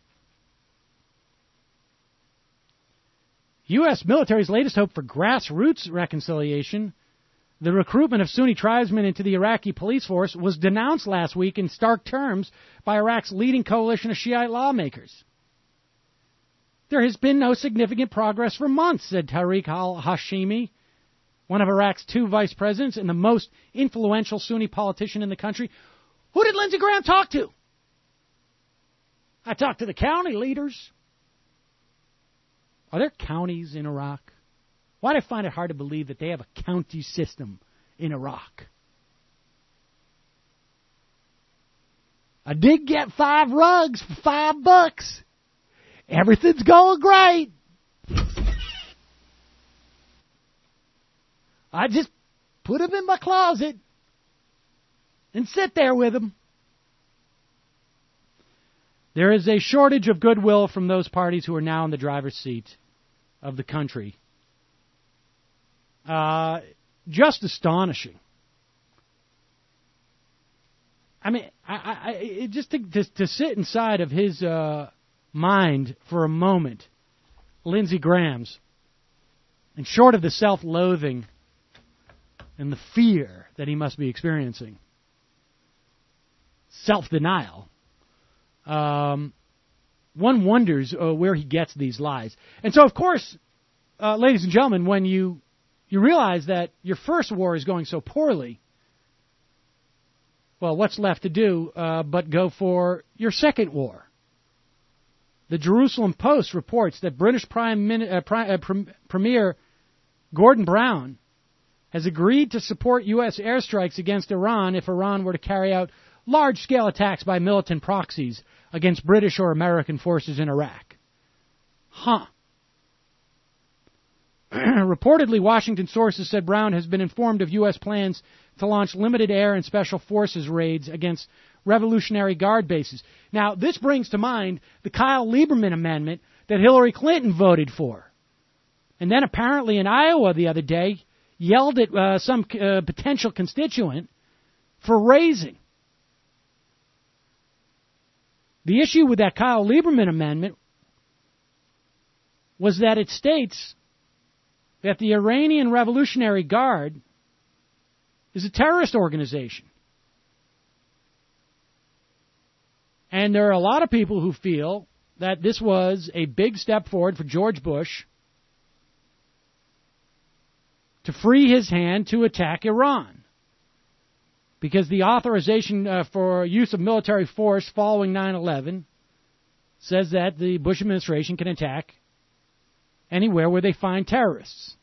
A: U.S. military's latest hope for grassroots reconciliation, the recruitment of Sunni tribesmen into the Iraqi police force, was denounced last week in stark terms by Iraq's leading coalition of Shiite lawmakers. There has been no significant progress for months, said Tariq al-Hashimi, one of Iraq's 2 vice presidents and the most influential Sunni politician in the country. Who did Lindsey Graham talk to? I talked to the county leaders. Are there counties in Iraq? Why do I find it hard to believe that they have a county system in Iraq? I did get 5 rugs for $5. Everything's going great. I just put them in my closet and sit there with them. There is a shortage of goodwill from those parties who are now in the driver's seat of the country. Just astonishing. I mean, just to sit inside of his mind for a moment, Lindsey Graham's, and short of the self-loathing and the fear that he must be experiencing, self-denial, one wonders where he gets these lies. And so, of course, ladies and gentlemen, when you realize that your first war is going so poorly, well, what's left to do but go for your second war? The Jerusalem Post reports that British Premier Gordon Brown has agreed to support U.S. airstrikes against Iran if Iran were to carry out large-scale attacks by militant proxies against British or American forces in Iraq. Reportedly, Washington sources said Brown has been informed of U.S. plans to launch limited air and special forces raids against Revolutionary Guard bases. Now, this brings to mind the Kyle Lieberman amendment that Hillary Clinton voted for. And then apparently in Iowa the other day yelled at some potential constituent for raising. The issue with that Kyle Lieberman amendment was that it states that the Iranian Revolutionary Guard is a terrorist organization. And there are a lot of people who feel that this was a big step forward for George Bush to free his hand to attack Iran. Because the authorization for use of military force following 9/11 says that the Bush administration can attack anywhere where they find terrorists.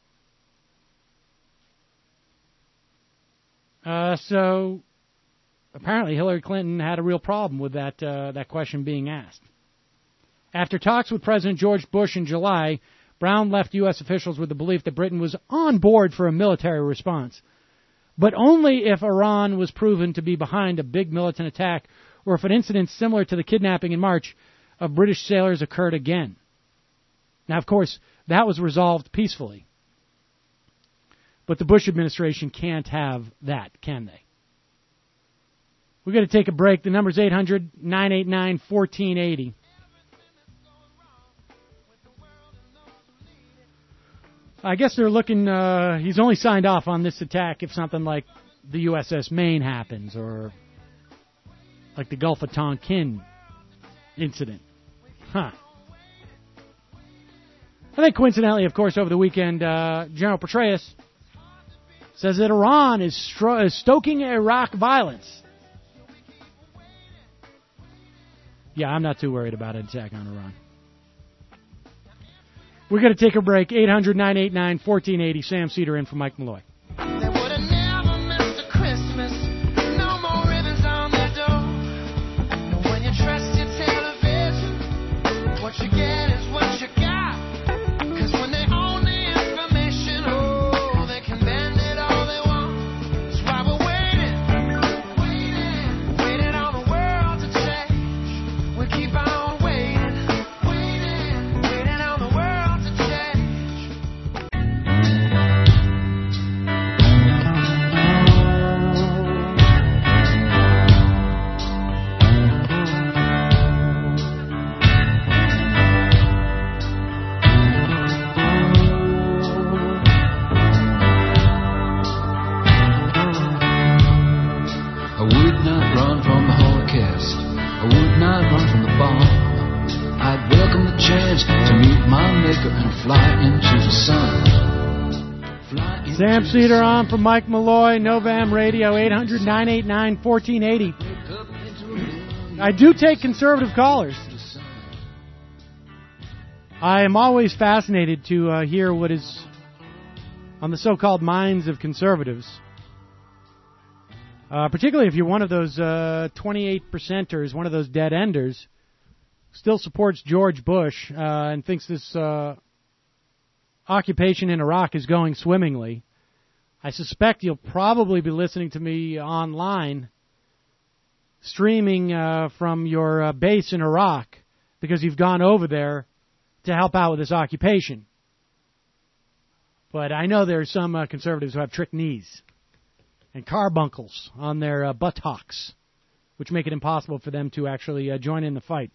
A: So apparently Hillary Clinton had a real problem with that question being asked. After talks with President George Bush in July, Brown left U.S. officials with the belief that Britain was on board for a military response, but only if Iran was proven to be behind a big militant attack or if an incident similar to the kidnapping in March of British sailors occurred again. Now, of course, that was resolved peacefully. But the Bush administration can't have that, can they? We've got to take a break. The number's 800-989-1480. I guess they're looking, he's only signed off on this attack if something like the USS Maine happens or like the Gulf of Tonkin incident. Huh. I think coincidentally, of course, over the weekend, General Petraeus says that Iran is stoking Iraq violence. Yeah, I'm not too worried about an attack on Iran. We're going to take a break. 800-989-1480. Sam Cedar in for Mike Malloy.
E: What you get is what you got. 'Cause when they own the information, oh, they can bend it all they want. That's why we're waiting on the world to change. We keep on waiting on the world to change.
Q: I would not run from the Holocaust. I would not run from the bomb. I'd welcome the chance to meet my maker and fly into the sun.
A: Sam Cedar on for Mike Malloy, Novam Radio, 800-989-1480. I do take conservative callers. I am always fascinated to hear what is on the so-called minds of conservatives. Particularly if you're one of those 28%ers, one of those dead-enders, still supports George Bush and thinks this occupation in Iraq is going swimmingly. I suspect you'll probably be listening to me online, streaming from your base in Iraq, because you've gone over there to help out with this occupation. But I know there are some conservatives who have trick knees and carbuncles on their buttocks, which make it impossible for them to actually join in the fight.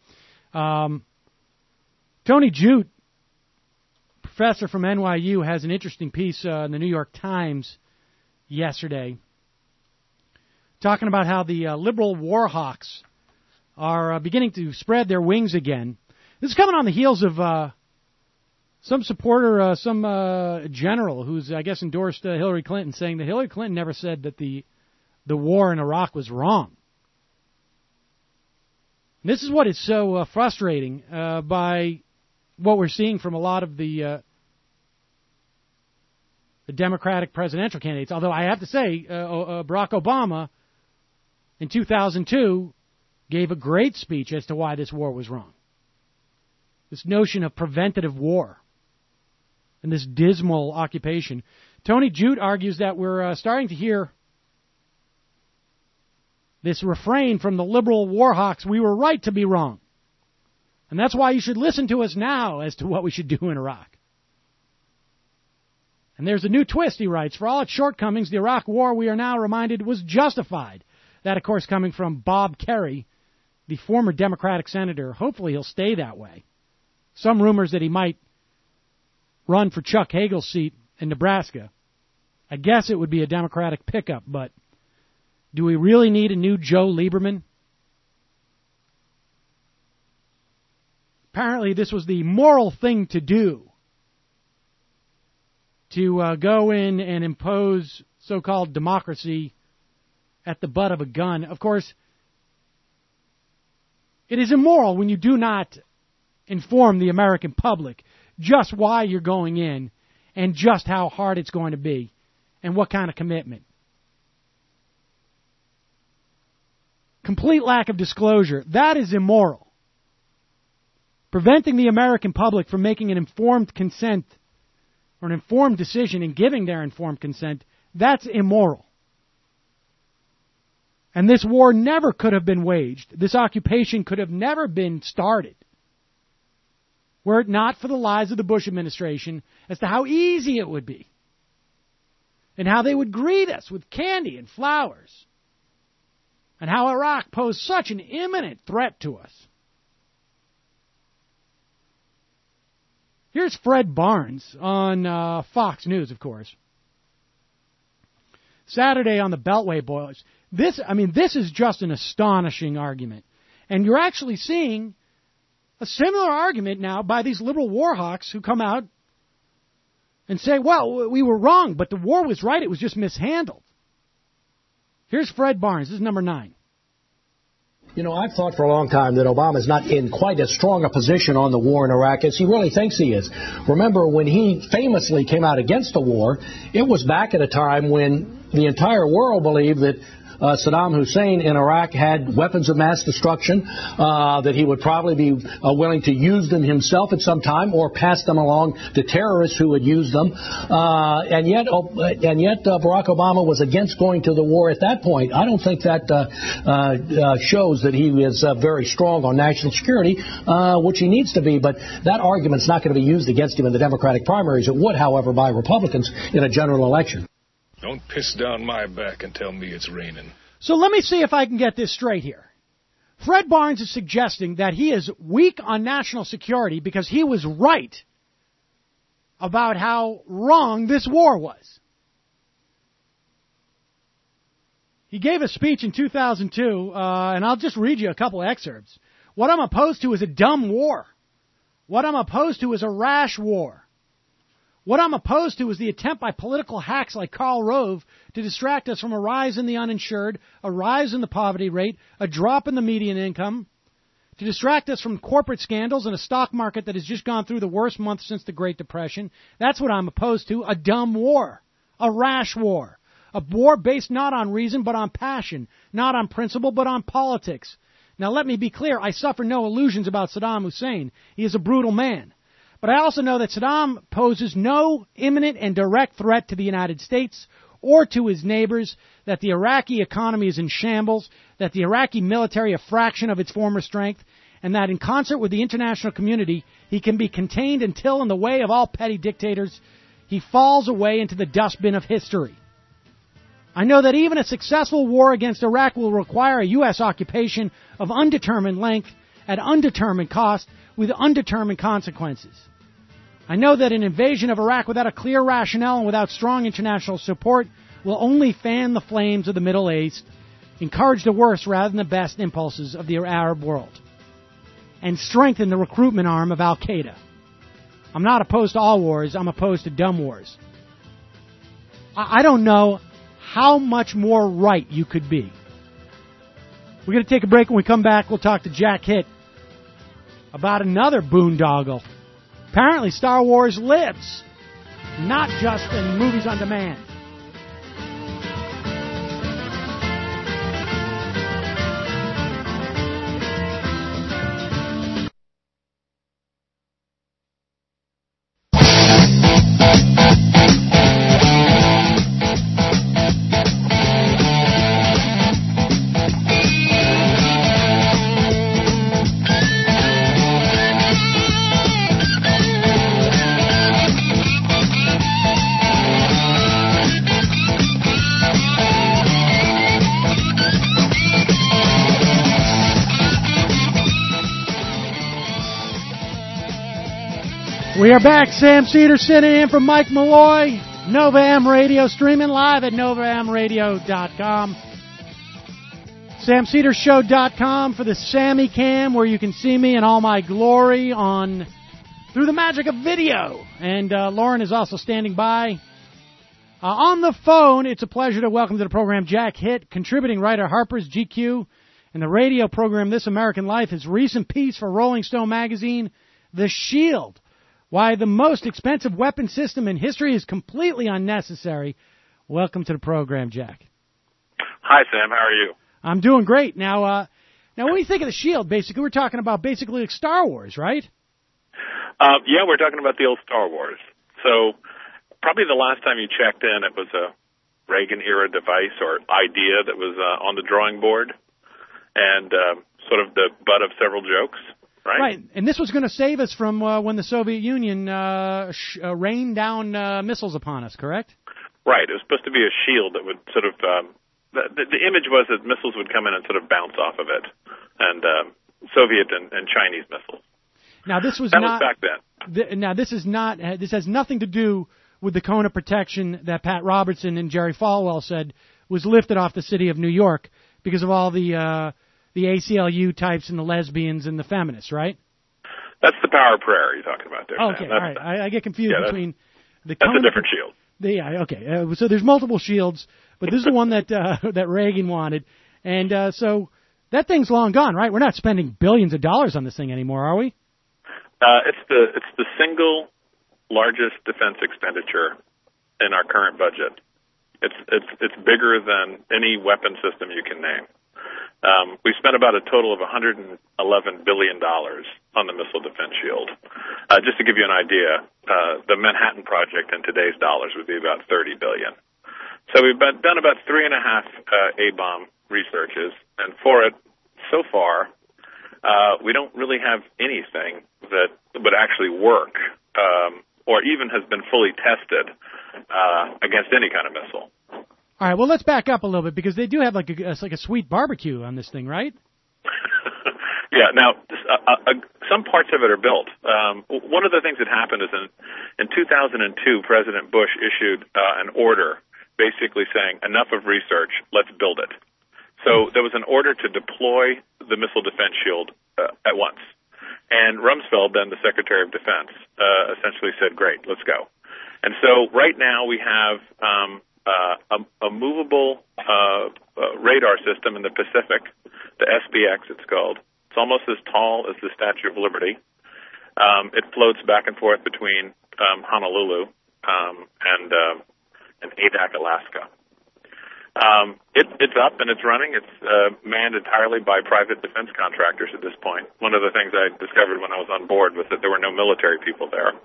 A: Tony Jute, professor from NYU, has an interesting piece in the New York Times yesterday talking about how the liberal war hawks are beginning to spread their wings again. This is coming on the heels of some supporter, some general who's, I guess, endorsed Hillary Clinton, saying that Hillary Clinton never said that the war in Iraq was wrong. And this is what is so frustrating by what we're seeing from a lot of the Democratic presidential candidates. Although I have to say, Barack Obama in 2002 gave a great speech as to why this war was wrong. This notion of preventative war and this dismal occupation. Tony Jute argues that we're starting to hear this refrain from the liberal war hawks: we were right to be wrong. And that's why you should listen to us now as to what we should do in Iraq. And there's a new twist, he writes. For all its shortcomings, the Iraq war, we are now reminded, was justified. That, of course, coming from Bob Kerrey, the former Democratic senator. Hopefully he'll stay that way. Some rumors that he might run for Chuck Hagel's seat in Nebraska, I guess it would be a Democratic pickup, but do we really need a new Joe Lieberman? Apparently this was the moral thing to do, to go in and impose so-called democracy at the butt of a gun. Of course, it is immoral when you do not inform the American public just why you're going in and just how hard it's going to be and what kind of commitment. Complete lack of disclosure. That is immoral. Preventing the American public from making an informed consent or an informed decision and giving their informed consent, that's immoral. And this war never could have been waged. This occupation could have never been started were it not for the lies of the Bush administration as to how easy it would be and how they would greet us with candy and flowers and how Iraq posed such an imminent threat to us. Here's Fred Barnes on Fox News, of course. Saturday on the Beltway boys. This is just an astonishing argument. And you're actually seeing a similar argument now by these liberal war hawks who come out and say, well, we were wrong, but the war was right, it was just mishandled. Here's Fred Barnes. This is number 9.
R: You know, I've thought for a long time that Obama's not in quite as strong a position on the war in Iraq as he really thinks he is. Remember, when he famously came out against the war, it was back at a time when the entire world believed that Saddam Hussein in Iraq had weapons of mass destruction, that he would probably be willing to use them himself at some time or pass them along to terrorists who would use them. And yet Barack Obama was against going to the war at that point. I don't think that shows that he is very strong on national security, which he needs to be. But that argument's not going to be used against him in the Democratic primaries. It would, however, by Republicans in a general election.
S: Don't piss down my back and tell me it's raining.
A: So let me see if I can get this straight here. Fred Barnes is suggesting that he is weak on national security because he was right about how wrong this war was. He gave a speech in 2002, and I'll just read you a couple excerpts. What I'm opposed to is a dumb war. What I'm opposed to is a rash war. What I'm opposed to is the attempt by political hacks like Karl Rove to distract us from a rise in the uninsured, a rise in the poverty rate, a drop in the median income, to distract us from corporate scandals and a stock market that has just gone through the worst month since the Great Depression. That's what I'm opposed to, a dumb war, a rash war, a war based not on reason but on passion, not on principle but on politics. Now let me be clear, I suffer no illusions about Saddam Hussein. He is a brutal man. But I also know that Saddam poses no imminent and direct threat to the United States or to his neighbors, that the Iraqi economy is in shambles, that the Iraqi military a fraction of its former strength, and that in concert with the international community, he can be contained until, in the way of all petty dictators, he falls away into the dustbin of history. I know that even a successful war against Iraq will require a U.S. occupation of undetermined length at undetermined cost with undetermined consequences. I know that an invasion of Iraq without a clear rationale and without strong international support will only fan the flames of the Middle East, encourage the worst rather than the best impulses of the Arab world, and strengthen the recruitment arm of Al-Qaeda. I'm not opposed to all wars. I'm opposed to dumb wars. I don't know how much more right you could be. We're going to take a break. When we come back, we'll talk to Jack Hitt about another boondoggle. Apparently Star Wars lives, not just in movies on demand. We are back. Sam Cedar sitting in for Mike Malloy. Nova M Radio, streaming live at NovaMRadio.com. SamCedarShow.com for the Sammy Cam, where you can see me in all my glory through the magic of video. And Lauren is also standing by. On the phone, it's a pleasure to welcome to the program Jack Hitt, contributing writer, Harper's, GQ, and the radio program This American Life. His recent piece for Rolling Stone magazine, The Shield, Why the Most Expensive Weapon System in History is Completely Unnecessary. Welcome to the program, Jack.
T: Hi, Sam. How are you?
A: I'm doing great. Now, when you think of The Shield, basically, we're talking about like Star Wars, right?
T: Yeah, we're talking about the old Star Wars. So probably the last time you checked in, it was a Reagan-era device or idea that was on the drawing board and sort of the butt of several jokes, right?
A: Right, and this was going to save us from when the Soviet Union rained down missiles upon us, correct?
T: Right. It was supposed to be a shield that would sort of the image was that missiles would come in and sort of bounce off of it, and Soviet and Chinese missiles.
A: Now, this was
T: that
A: not
T: was back then.
A: Now, this is not. This has nothing to do with the cone of protection that Pat Robertson and Jerry Falwell said was lifted off the city of New York because of all the ACLU types and the lesbians and the feminists, right?
T: That's the power of prayer you're talking about there.
A: Okay, all right. I get confused between the
T: that's
A: cone.
T: That's a different shield.
A: Yeah, okay. So there's multiple shields, but this is the one that that Reagan wanted, and so that thing's long gone, right? We're not spending billions of dollars on this thing anymore, are we?
T: It's the single largest defense expenditure in our current budget. It's bigger than any weapon system you can name. We spent about a total of $111 billion on the missile defense shield. Just to give you an idea, the Manhattan Project in today's dollars would be about $30 billion. So we've done about 3.5 A-bomb researches, and for it, so far, we don't really have anything that would actually work, or even has been fully tested against any kind of missile.
A: All right, well, let's back up a little bit because they do have like a sweet barbecue on this thing, right?
T: Yeah. Now, some parts of it are built. One of the things that happened is in 2002, President Bush issued an order basically saying, enough of research, let's build it. So there was an order to deploy the missile defense shield at once. And Rumsfeld, then the Secretary of Defense, essentially said, great, let's go. And so right now we have a movable radar system in the Pacific, the SPX it's called. It's almost as tall as the Statue of Liberty. It floats back and forth between Honolulu and Adak, Alaska. It's up and it's running. It's manned entirely by private defense contractors at this point. One of the things I discovered when I was on board was that there were no military people there.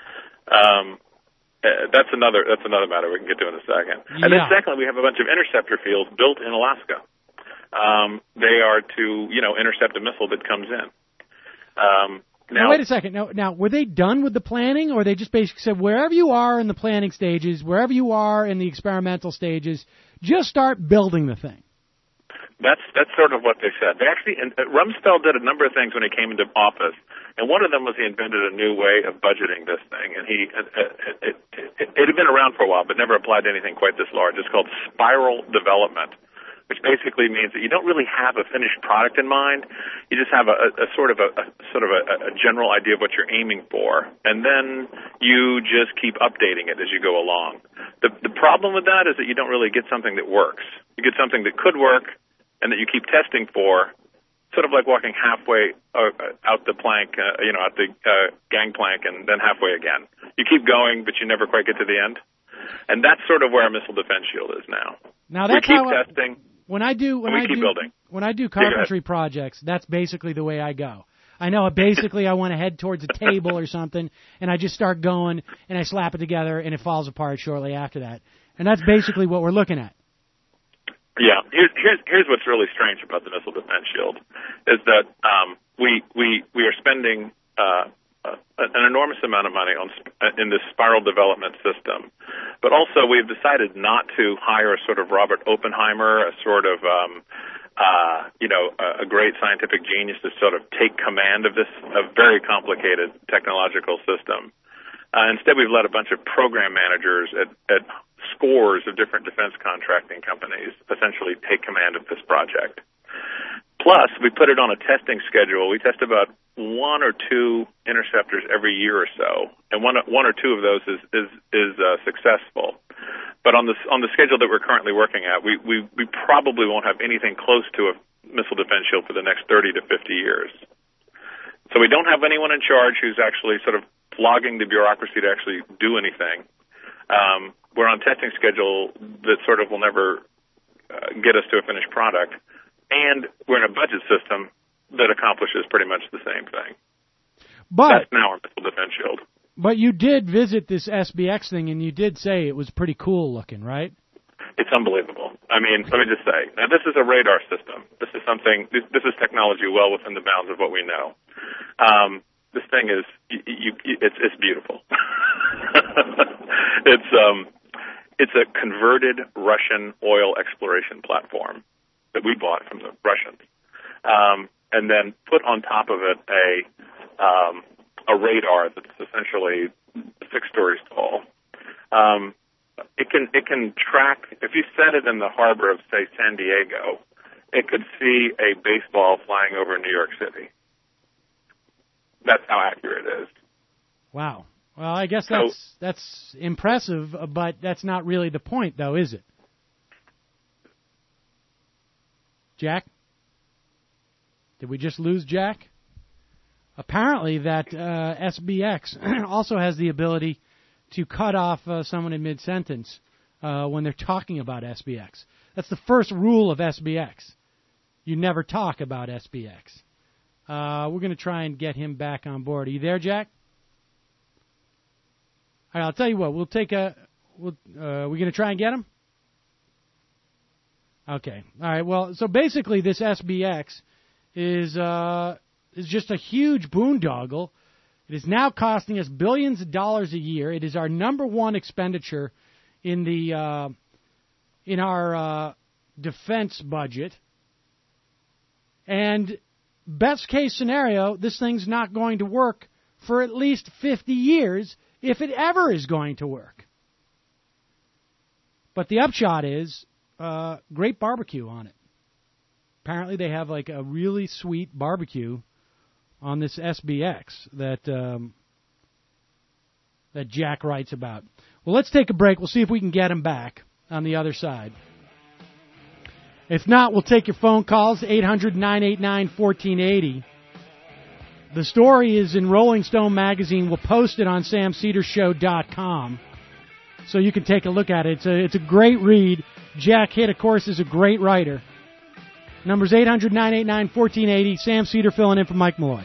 T: That's another matter we can get to in a second. Yeah. And then secondly, we have a bunch of interceptor fields built in Alaska. They are to, intercept a missile that comes in.
A: Now, wait a second. Now, were they done with the planning, or they just basically said, wherever you are in the planning stages, wherever you are in the experimental stages, just start building the thing?
T: That's sort of what they said. They actually, Rumsfeld did a number of things when he came into office, and one of them was he invented a new way of budgeting this thing, and it had been around for a while, but never applied to anything quite this large. It's called spiral development, which basically means that you don't really have a finished product in mind. You just have a sort of a general idea of what you're aiming for, and then you just keep updating it as you go along. The problem with that is that you don't really get something that works. You get something that could work and that you keep testing for, sort of like walking halfway out the plank, out the gangplank, and then halfway again. You keep going, but you never quite get to the end. And that's sort of where our missile defense shield is now.
A: Now that's
T: we keep testing.
A: When I do carpentry projects, that's basically the way I go. I know basically I want to head towards a table or something, and I just start going, and I slap it together, and it falls apart shortly after that. And that's basically what we're looking at.
T: Yeah, here's what's really strange about the missile defense shield is that we are spending an enormous amount of money in this spiral development system, but also we've decided not to hire a sort of Robert Oppenheimer, a sort of a great scientific genius to sort of take command of this very complicated technological system. Instead, we've let a bunch of program managers at scores of different defense contracting companies essentially take command of this project. Plus, we put it on a testing schedule. We test about 1 or 2 interceptors every year or so, and one or two of those is successful. But on the schedule that we're currently working at, we probably won't have anything close to a missile defense shield for the next 30 to 50 years. So we don't have anyone in charge who's actually sort of flogging the bureaucracy to actually do anything. We're on a testing schedule that sort of will never get us to a finished product. And we're in a budget system that accomplishes pretty much the same thing.
A: But
T: that's now our missile defense shield.
A: But you did visit this SBX thing, and you did say it was pretty cool looking, right?
T: It's unbelievable. I mean, let me just say, now this is a radar system. This is something. This is technology well within the bounds of what we know. This thing is, it's beautiful. It's a converted Russian oil exploration platform that we bought from the Russians, and then put on top of it a radar that's essentially 6 stories tall. It can track. If you set it in the harbor of, say, San Diego, it could see a baseball flying over New York City. That's how accurate it is.
A: Wow. Well, I guess that's impressive, but that's not really the point, though, is it? Jack? Did we just lose Jack? Apparently that SBX also has the ability to cut off someone in mid-sentence when they're talking about SBX. That's the first rule of SBX. You never talk about SBX. We're going to try and get him back on board. Are you there, Jack? All right, I'll tell you what. We're going to try and get him? Okay. All right. Well, so basically this SBX is just a huge boondoggle. It is now costing us billions of dollars a year. It is our number one expenditure in our defense budget. And best case scenario, this thing's not going to work for at least 50 years, if it ever is going to work. But the upshot is great barbecue on it. Apparently they have like a really sweet barbecue on this SBX that Jack writes about. Well, let's take a break. We'll see if we can get him back on the other side. If not, we'll take your phone calls, 800-989-1480. The story is in Rolling Stone magazine. We'll post it on samcedershow.com so you can take a look at it. It's a great read. Jack Hitt, of course, is a great writer. Number's 800-989-1480. Sam Cedar filling in for Mike Malloy.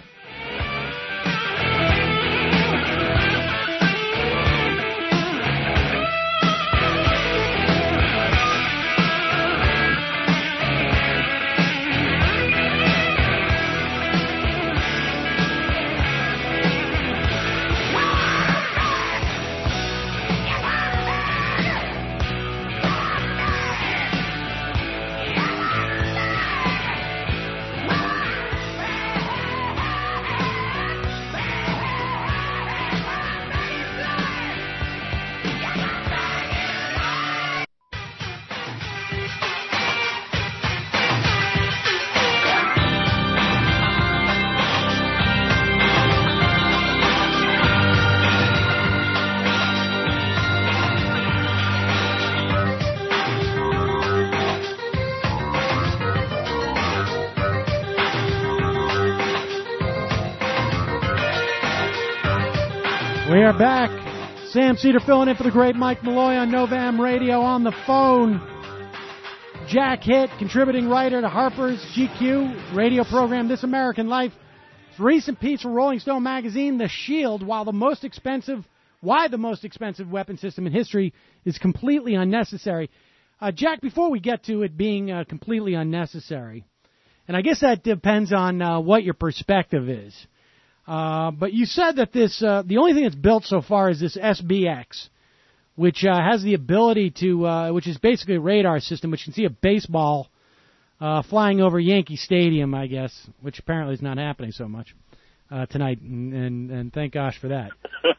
A: We are back. Sam Cedar filling in for the great Mike Malloy on Novam Radio. On the phone, Jack Hitt, contributing writer to Harper's GQ radio program This American Life. His recent piece for Rolling Stone magazine, The Shield, why the most expensive weapon system in history is completely unnecessary. Jack, before we get to it being completely unnecessary, and I guess that depends on what your perspective is. But you said that the only thing that's built so far is this SBX, which has the ability to, which is basically a radar system, which can see a baseball flying over Yankee Stadium, I guess, which apparently is not happening so much tonight, and thank gosh for that.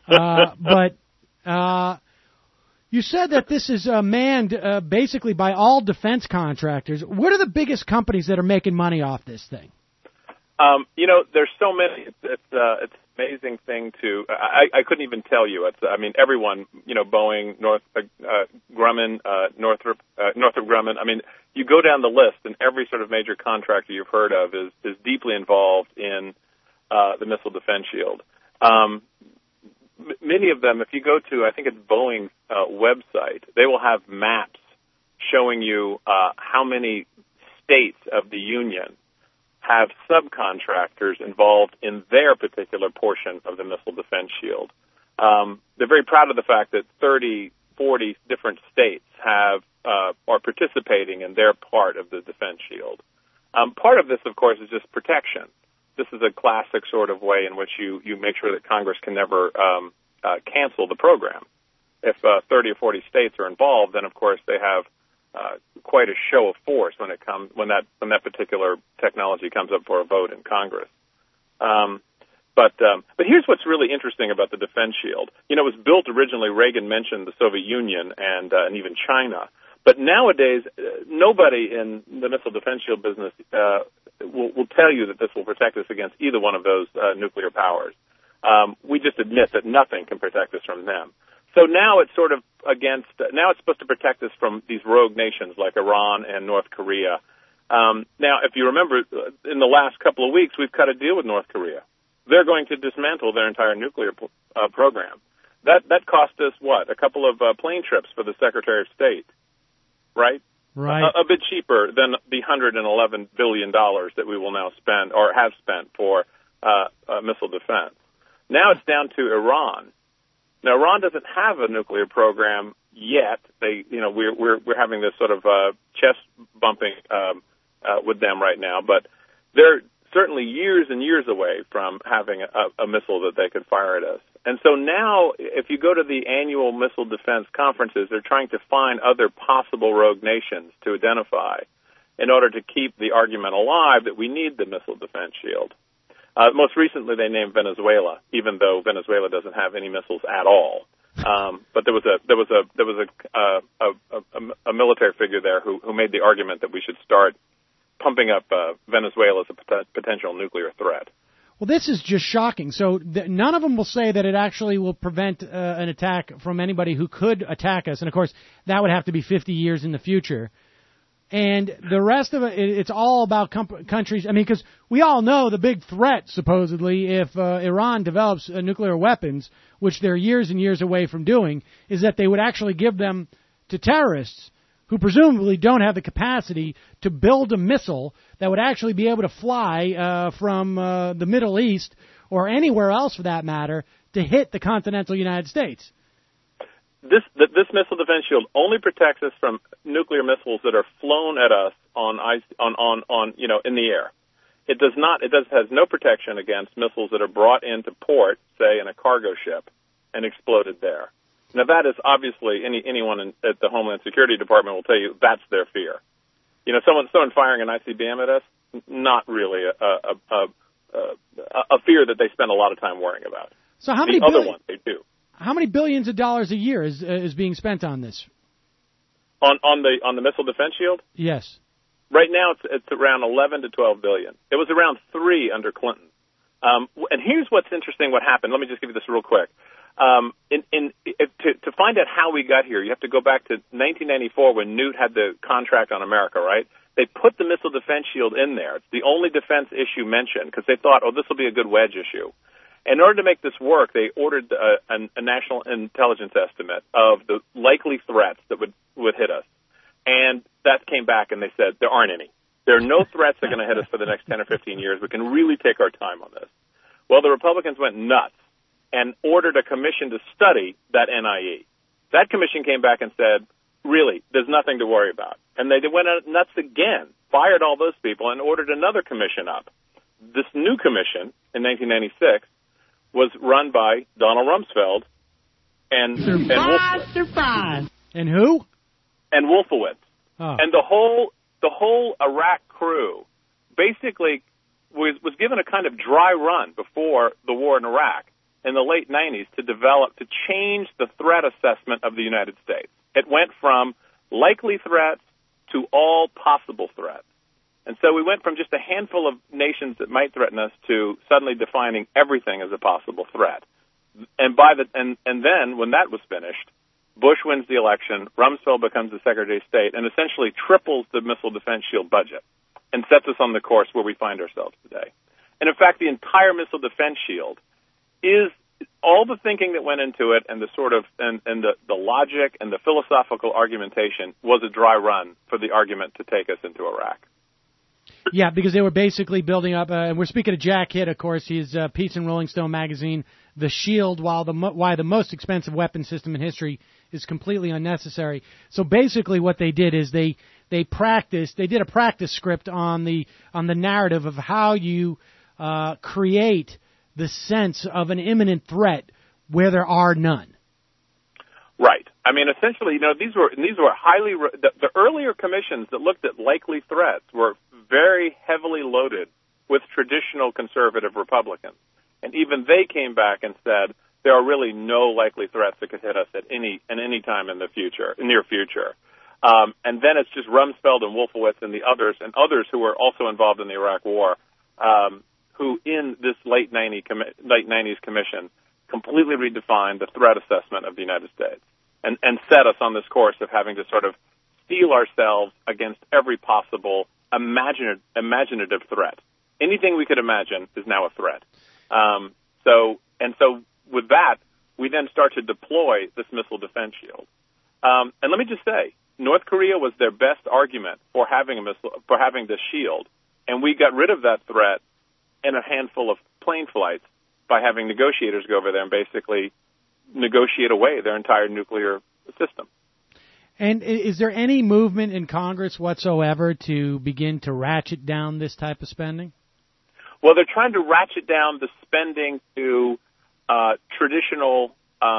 A: But you said that this is manned basically by all defense contractors. What are the biggest companies that are making money off this thing?
T: There's so many. It's an amazing thing to. I couldn't even tell you. Everyone. Boeing, Grumman, Northrop Grumman. You go down the list, and every sort of major contractor you've heard of is deeply involved in the Missile Defense Shield. Many of them, if you go to, I think it's Boeing's website, they will have maps showing you how many states of the Union have subcontractors involved in their particular portion of the Missile Defense Shield. They're very proud of the fact that 30, 40 different states are participating in their part of the defense shield. Part of this, of course, is just protection. This is a classic sort of way in which you make sure that Congress can never cancel the program. If 30 or 40 states are involved, then of course they have quite a show of force when that particular technology comes up for a vote in Congress. But here's what's really interesting about the defense shield. It was built originally. Reagan mentioned the Soviet Union and even China. But nowadays, nobody in the missile defense shield business will tell you that this will protect us against either one of those nuclear powers. We just admit that nothing can protect us from them. So now it's sort of now it's supposed to protect us from these rogue nations like Iran and North Korea. Now, if you remember, in the last couple of weeks, we've cut a deal with North Korea. They're going to dismantle their entire nuclear program. That cost us, what, a couple of plane trips for the Secretary of State, right?
A: Right.
T: A bit cheaper than the $111 billion that we will now spend or have spent for missile defense. Now it's down to Iran. Now, Iran doesn't have a nuclear program yet. We're having this sort of chest bumping with them right now, but they're certainly years and years away from having a missile that they could fire at us. And so now, if you go to the annual missile defense conferences, they're trying to find other possible rogue nations to identify in order to keep the argument alive that we need the missile defense shield. Most recently, they named Venezuela, even though Venezuela doesn't have any missiles at all. But there was a military figure there who made the argument that we should start pumping up Venezuela as a potential nuclear threat.
A: Well, this is just shocking. So none of them will say that it actually will prevent an attack from anybody who could attack us. And, of course, that would have to be 50 years in the future. And the rest of it, it's all about countries. I mean, because we all know the big threat, supposedly, if Iran develops nuclear weapons, which they're years and years away from doing, is that they would actually give them to terrorists who presumably don't have the capacity to build a missile that would actually be able to fly from the Middle East or anywhere else, for that matter, to hit the continental United States.
T: This missile defense shield only protects us from nuclear missiles that are flown at us in the air. It has no protection against missiles that are brought into port, say in a cargo ship, and exploded there. Now that is obviously anyone at the Homeland Security Department will tell you that's their fear. Someone firing an ICBM at us, not really a fear that they spend a lot of time worrying about.
A: So how many
T: other ones they do?
A: How many billions of dollars a year is being spent on this?
T: On the missile defense shield?
A: Yes.
T: Right now it's around 11 to 12 billion. It was around 3 under Clinton. And here's what's interesting. What happened? Let me just give you this real quick. To find out how we got here, you have to go back to 1994 when Newt had the contract on America, right? They put the missile defense shield in there. It's the only defense issue mentioned because they thought, this will be a good wedge issue. In order to make this work, they ordered a national intelligence estimate of the likely threats that would hit us. And that came back and they said, there aren't any. There are no threats that are going to hit us for the next 10 or 15 years. We can really take our time on this. Well, the Republicans went nuts and ordered a commission to study that NIE. That commission came back and said, really, there's nothing to worry about. And they went nuts again, fired all those people, and ordered another commission up. This new commission in 1996 was run by Donald Rumsfeld and
C: Surprise!
A: And who?
T: And Wolfowitz.
A: Oh.
T: And the whole Iraq crew basically was given a kind of dry run before the war in Iraq. in the late 90s to change the threat assessment of the United States. It went from likely threats to all possible threats. And so we went from just a handful of nations that might threaten us to suddenly defining everything as a possible threat. And then when that was finished, Bush wins the election, Rumsfeld becomes the Secretary of State, and essentially triples the Missile Defense Shield budget and sets us on the course where we find ourselves today. And in fact, the entire Missile Defense Shield is all the thinking that went into it, and the sort of and the logic and the philosophical argumentation was a dry run for the argument to take us into Iraq.
A: Yeah, because they were basically building up, and we're speaking of Jack Hitt, of course. He's piece in Rolling Stone magazine, The Shield, why the most expensive weapon system in history is completely unnecessary. So basically what they did is they did a practice script on the narrative of how you create the sense of an imminent threat where there are none.
T: Right. I mean, essentially, these were highly the earlier commissions that looked at likely threats were very heavily loaded with traditional conservative Republicans, and even they came back and said there are really no likely threats that could hit us at any time in the near future. And then it's just Rumsfeld and Wolfowitz and others who were also involved in the Iraq War, who in this late 90s commission completely redefined the threat assessment of the United States and set us on this course of having to sort of steel ourselves against every possible imaginative threat. Anything we could imagine is now a threat. So with that, we then start to deploy this missile defense shield. And let me just say, North Korea was their best argument for having this shield, and we got rid of that threat in a handful of plane flights by having negotiators go over there and basically negotiate away their entire nuclear system.
A: And is there any movement in Congress whatsoever to begin to ratchet down this type of spending?
T: Well, they're trying to ratchet down the spending to traditional,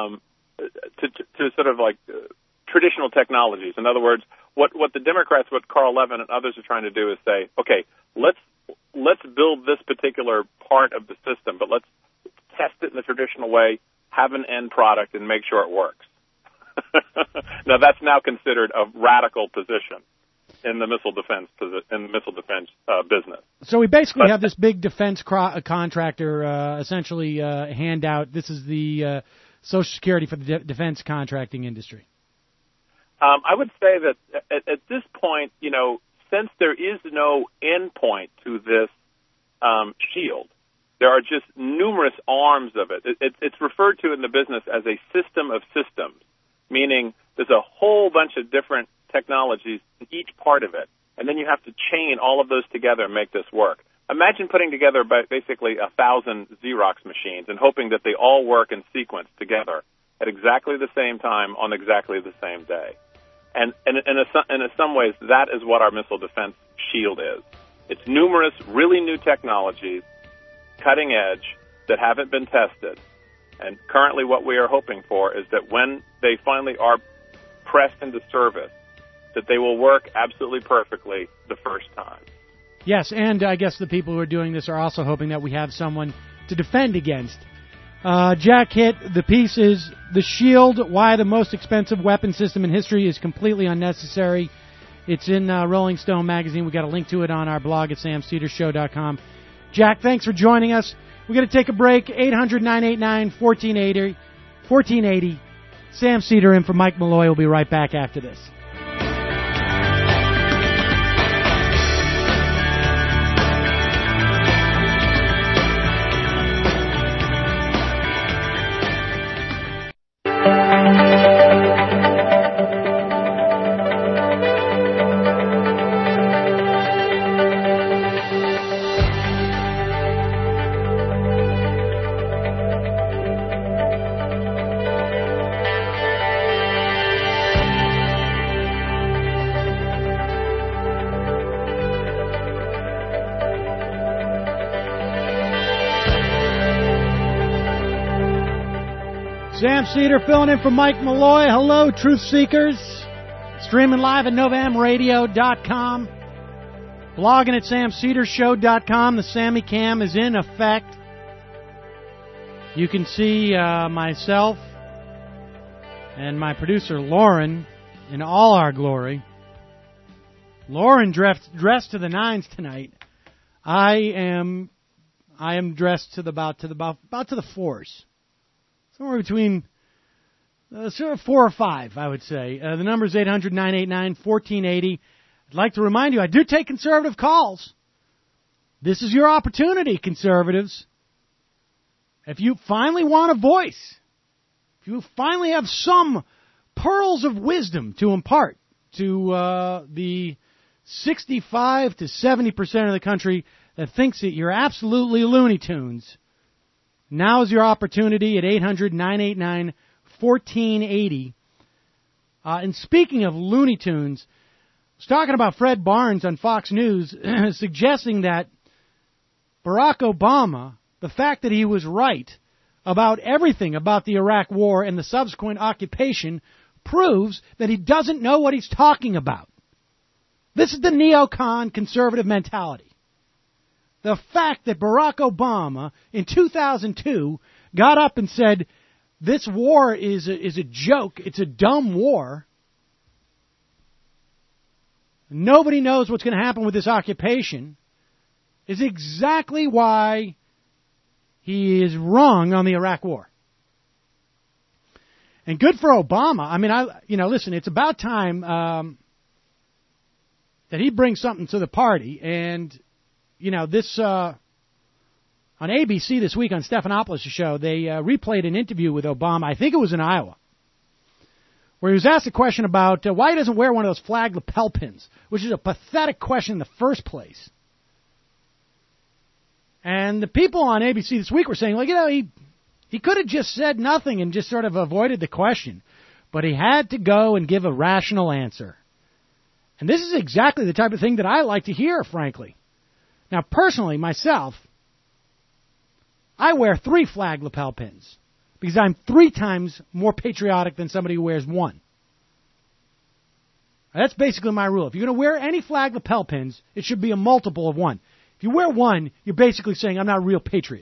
T: to sort of like traditional technologies. In other words, what the Democrats, what Carl Levin and others are trying to do is say, okay, let's build this particular part of the system, but let's test it in the traditional way, have an end product, and make sure it works. Now, that's now considered a radical position in the missile defense business.
A: So we basically have this big defense contractor essentially hand out. This is the Social Security for the defense contracting industry.
T: I would say that at this point, since there is no end point to this shield, there are just numerous arms of it. It's referred to in the business as a system of systems, meaning there's a whole bunch of different technologies in each part of it, and then you have to chain all of those together and make this work. Imagine putting together basically 1,000 Xerox machines and hoping that they all work in sequence together at exactly the same time on exactly the same day. And in some ways, that is what our missile defense shield is. It's numerous, really new technologies, cutting edge, that haven't been tested. And currently what we are hoping for is that when they finally are pressed into service, that they will work absolutely perfectly the first time.
A: Yes, and I guess the people who are doing this are also hoping that we have someone to defend against. Jack Hitt, the piece is The Shield, Why the Most Expensive Weapon System in History is Completely Unnecessary. It's in Rolling Stone magazine. We've got a link to it on our blog at samcedershow.com. Jack, thanks for joining us. We're going to take a break. 800-989-1480. Sam Seder in for Mike Malloy. We'll be right back after this. Sam Seder filling in for Mike Malloy. Hello, Truth Seekers. Streaming live at NovaMRadio.com. Blogging at SamCederShow.com. The Sammy Cam is in effect. You can see myself and my producer Lauren in all our glory. Lauren dressed to the nines tonight. I am dressed to the fours, somewhere between sort of 4 or 5, I would say. The number is 800-989-1480. I'd like to remind you, I do take conservative calls. This is your opportunity, conservatives. If you finally want a voice, if you finally have some pearls of wisdom to impart to the 65 to 70% of the country that thinks that you're absolutely Looney Tunes, now is your opportunity at 800-989-1480. And speaking of Looney Tunes, I was talking about Fred Barnes on Fox News suggesting that Barack Obama, the fact that he was right about everything about the Iraq War and the subsequent occupation, proves that he doesn't know what he's talking about. This is the neocon conservative mentality. The fact that Barack Obama in 2002 got up and said, this war is a joke, it's a dumb war, nobody knows what's going to happen with this occupation, is exactly why he is wrong on the Iraq War. And good for Obama. I mean, listen, it's about time that he brings something to the party. And, this on ABC this week on Stephanopoulos' show, they replayed an interview with Obama. I think it was in Iowa, where he was asked a question about why he doesn't wear one of those flag lapel pins, which is a pathetic question in the first place. And the people on ABC this week were saying, he could have just said nothing and just sort of avoided the question. But he had to go and give a rational answer. And this is exactly the type of thing that I like to hear, frankly. Now, personally, myself, I wear 3 flag lapel pins because I'm 3 times more patriotic than somebody who wears 1. That's basically my rule. If you're going to wear any flag lapel pins, it should be a multiple of 1. If you wear 1, you're basically saying, I'm not a real patriot.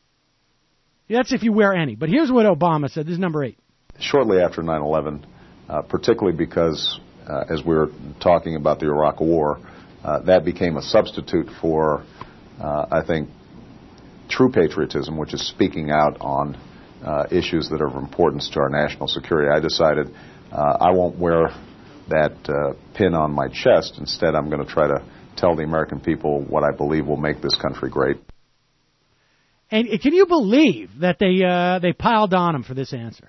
A: That's if you wear any. But here's what Obama said. This is number 8.
U: Shortly after 9/11, particularly because, as we were talking about the Iraq War, that became a substitute for, I think, true patriotism, which is speaking out on issues that are of importance to our national security. I decided I won't wear that pin on my chest. Instead, I'm going to try to tell the American people what I believe will make this country great.
A: And can you believe that they piled on him for this answer?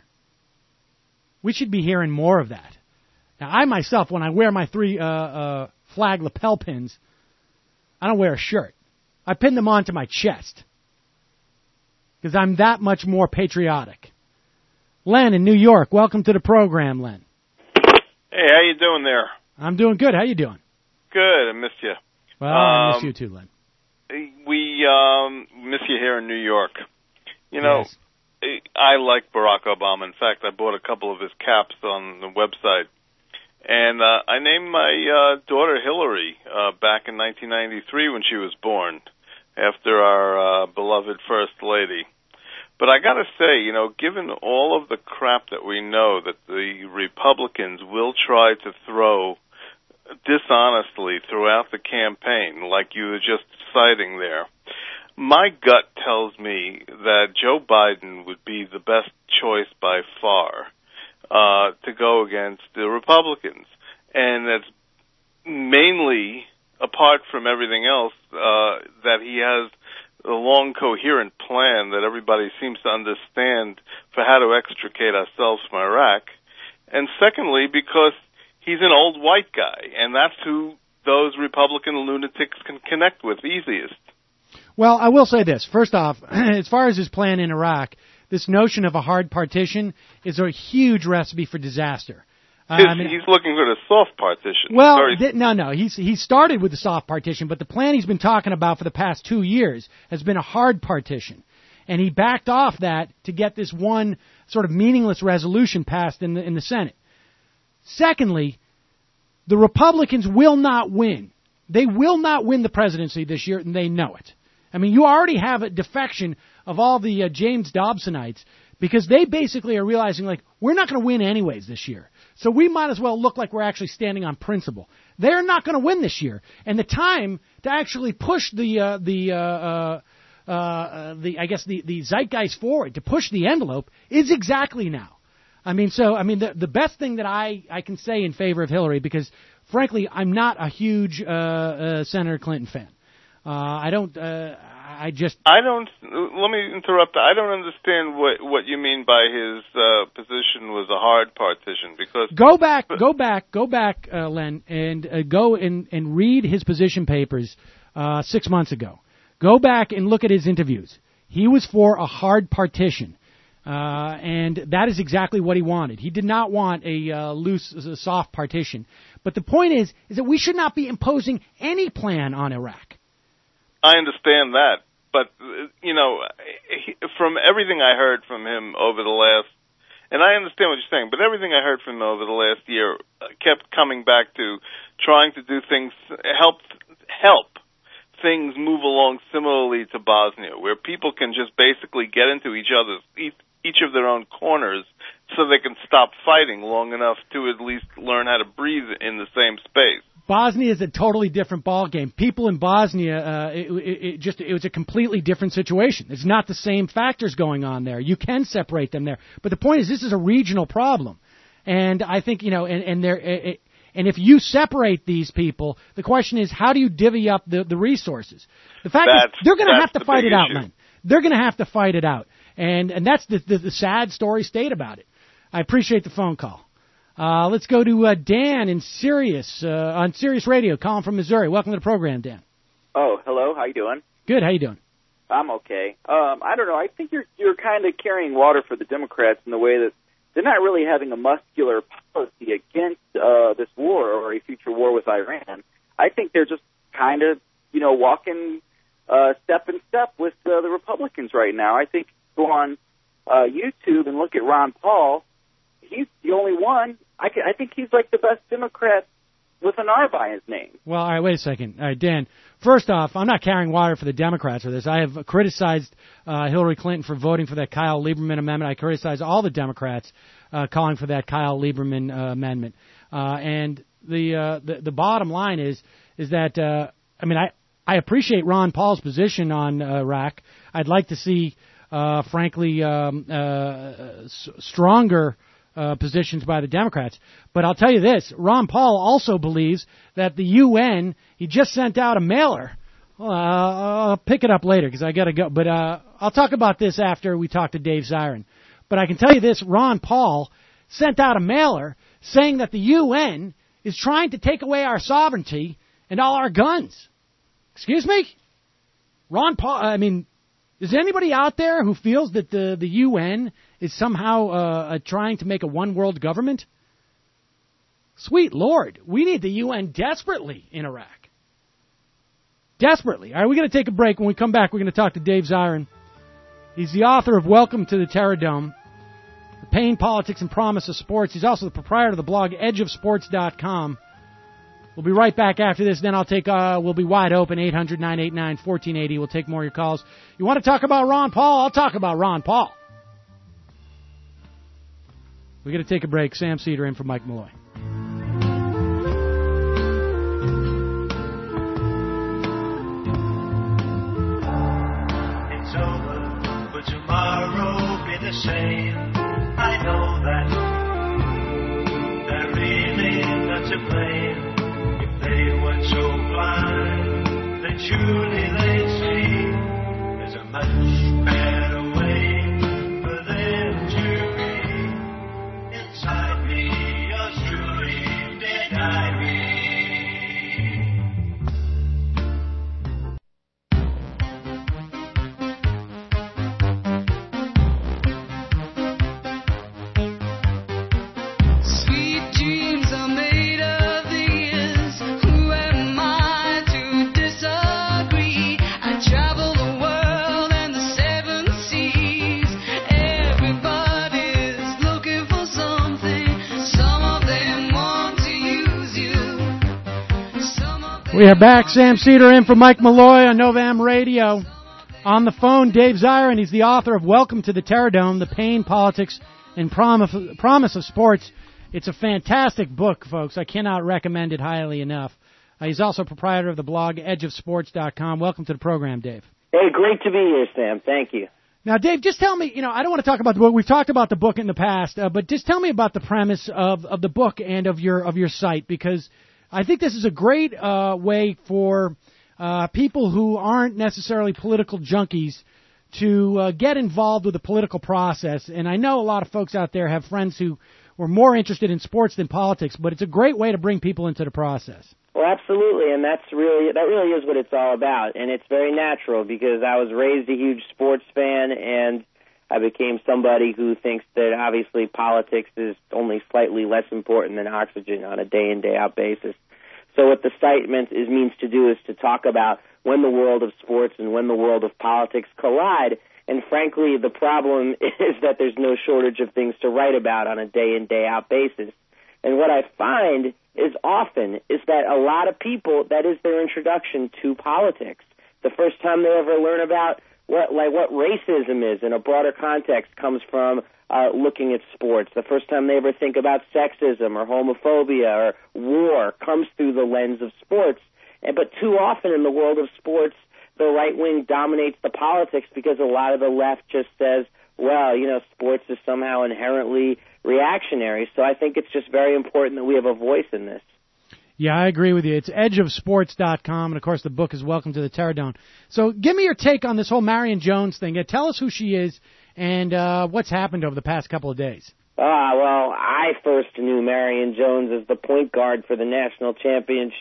A: We should be hearing more of that. Now, I myself, when I wear my 3 flag lapel pins, I don't wear a shirt. I pin them onto my chest because I'm that much more patriotic. Len in New York, welcome to the program, Len.
V: Hey, how you doing there?
A: I'm doing good. How you doing?
V: Good. I missed you.
A: Well, I miss you too, Len.
V: We miss you here in New York.
A: Yes.
V: I like Barack Obama. In fact, I bought a couple of his caps on the website. And I named my daughter Hillary back in 1993 when she was born, after our beloved First Lady. But I got to say, given all of the crap that we know that the Republicans will try to throw dishonestly throughout the campaign, like you were just citing there, my gut tells me that Joe Biden would be the best choice by far to go against the Republicans. And that's mainly, apart from everything else, that he has a long, coherent plan that everybody seems to understand for how to extricate ourselves from Iraq. And secondly, because he's an old white guy, and that's who those Republican lunatics can connect with easiest.
A: Well, I will say this. First off, as far as his plan in Iraq, this notion of a hard partition is a huge recipe for disaster.
V: He's looking for the soft partition.
A: Well, no. He started with the soft partition, but the plan he's been talking about for the past 2 years has been a hard partition. And he backed off that to get this one sort of meaningless resolution passed in the Senate. Secondly, the Republicans will not win. They will not win the presidency this year, and they know it. I mean, you already have a defection of all the James Dobsonites because they basically are realizing, like, we're not going to win anyways this year. So we might as well look like we're actually standing on principle. They're not going to win this year. And the time to actually push the zeitgeist forward, to push the envelope, is exactly now. I mean, the best thing that I can say in favor of Hillary, because, frankly, I'm not a huge Senator Clinton fan. Let
V: me interrupt. I don't understand what you mean by his position was a hard partition, because
A: go back, Len, and go and read his position papers 6 months ago. Go back and look at his interviews. He was for a hard partition, and that is exactly what he wanted. He did not want a loose, soft partition. But the point is that we should not be imposing any plan on Iraq.
V: I understand that, but, from everything I heard from him over the last, and I understand what you're saying, but everything I heard from him over the last year kept coming back to trying to do things, help things move along similarly to Bosnia, where people can just basically get into each of their own corners so they can stop fighting long enough to at least learn how to breathe in the same space.
A: Bosnia is a totally different ballgame. People in Bosnia, it was a completely different situation. It's not the same factors going on there. You can separate them there, but the point is, this is a regional problem, and I think and if you separate these people, the question is, how do you divvy up the resources? The fact is, they're going to have to fight it out, man. They're going to have to fight it out, and that's the sad story state about it. I appreciate the phone call. Let's go to Dan in Sirius, on Sirius Radio, calling from Missouri. Welcome to the program, Dan.
B: Oh, hello. How you doing?
A: Good. How you doing?
B: I'm okay. I don't know. I think you're kind of carrying water for the Democrats in the way that they're not really having a muscular policy against this war or a future war with Iran. I think they're just kind of, walking step in step with the Republicans right now. I think go on YouTube and look at Ron Paul. He's the only one. I think he's like the best Democrat with an R by his name.
A: Well, all right, wait a second. All right, Dan, first off, I'm not carrying water for the Democrats for this. I have criticized Hillary Clinton for voting for that Kyle Lieberman amendment. I criticize all the Democrats calling for that Kyle Lieberman amendment. And the bottom line is that, I appreciate Ron Paul's position on Iraq. I'd like to see, frankly, stronger positions by the Democrats. But I'll tell you this, Ron Paul also believes that the UN, he just sent out a mailer. I'll pick it up later because I got to go. But I'll talk about this after we talk to Dave Zirin. But I can tell you this, Ron Paul sent out a mailer saying that the UN is trying to take away our sovereignty and all our guns. Excuse me? Ron Paul, is there anybody out there who feels that the UN is somehow trying to make a one-world government? Sweet Lord, we need the UN desperately in Iraq. Desperately. All right, we're going to take a break. When we come back, we're going to talk to Dave Zirin. He's the author of Welcome to the Terror Dome, The Pain, Politics, and Promise of Sports. He's also the proprietor of the blog edgeofsports.com. We'll be right back after this. Then we'll be wide open, 800-989-1480. We'll take more of your calls. You want to talk about Ron Paul? I'll talk about Ron Paul. We're going to take a break. Sam Cedar in for Mike Malloy.
E: It's over, but tomorrow be the same. I know that they're really not to blame. They were so blind that surely they'd see there's a much better way for them to be. Inside me, yours truly, dead diary. Sweet dreams are made of
A: We are back. Sam Cedar in for Mike Malloy on Nova M Radio. On the phone, Dave Zirin. He's the author of Welcome to the Terrordome, The Pain, Politics, and Promise of Sports. It's a fantastic book, folks. I cannot recommend it highly enough. He's also proprietor of the blog edgeofsports.com. Welcome to the program, Dave.
D: Hey, great to be here, Sam. Thank you.
A: Now, Dave, just tell me, I don't want to talk about the book. We've talked about the book in the past, but just tell me about the premise of the book and of your site, because I think this is a great way for people who aren't necessarily political junkies to get involved with the political process. And I know a lot of folks out there have friends who were more interested in sports than politics, but it's a great way to bring people into the process.
D: Well, absolutely, and that really is what it's all about, and it's very natural because I was raised a huge sports fan, and I became somebody who thinks that obviously politics is only slightly less important than oxygen on a day-in, day-out basis. So what the site means to do is to talk about when the world of sports and when the world of politics collide, and frankly, the problem is that there's no shortage of things to write about on a day-in, day-out basis. And what I find is that a lot of people, that is their introduction to politics. The first time they ever learn about what racism is in a broader context comes from looking at sports. The first time they ever think about sexism or homophobia or war comes through the lens of sports. But too often in the world of sports, the right wing dominates the politics because a lot of the left just says, well, sports is somehow inherently reactionary. So I think it's just very important that we have a voice in this.
A: Yeah, I agree with you. It's edgeofsports.com, and, of course, the book is Welcome to the Terrordome. So give me your take on this whole Marion Jones thing. Tell us who she is and what's happened over the past couple of days.
D: Well, I first knew Marion Jones as the point guard for the national champion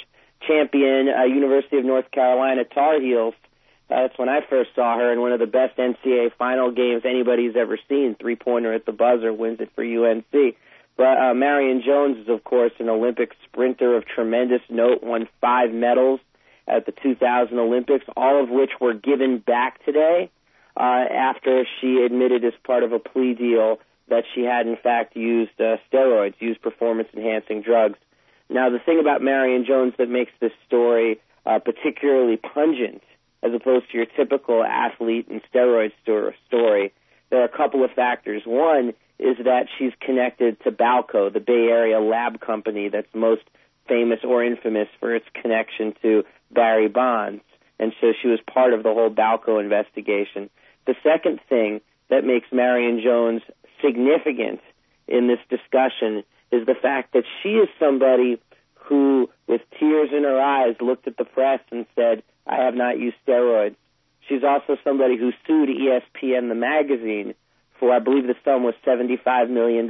D: University of North Carolina Tar Heels. That's when I first saw her in one of the best NCAA final games anybody's ever seen. Three-pointer at the buzzer, wins it for UNC. But Marion Jones is, of course, an Olympic sprinter of tremendous note, won 5 medals at the 2000 Olympics, all of which were given back today after she admitted as part of a plea deal that she had, in fact, used steroids, used performance-enhancing drugs. Now, the thing about Marion Jones that makes this story particularly pungent, as opposed to your typical athlete and steroid story, there are a couple of factors. One is that she's connected to Balco, the Bay Area lab company that's most famous or infamous for its connection to Barry Bonds. And so she was part of the whole Balco investigation. The second thing that makes Marion Jones significant in this discussion is the fact that she is somebody who, with tears in her eyes, looked at the press and said, I have not used steroids. She's also somebody who sued ESPN, the magazine, for, I believe the sum was $75 million,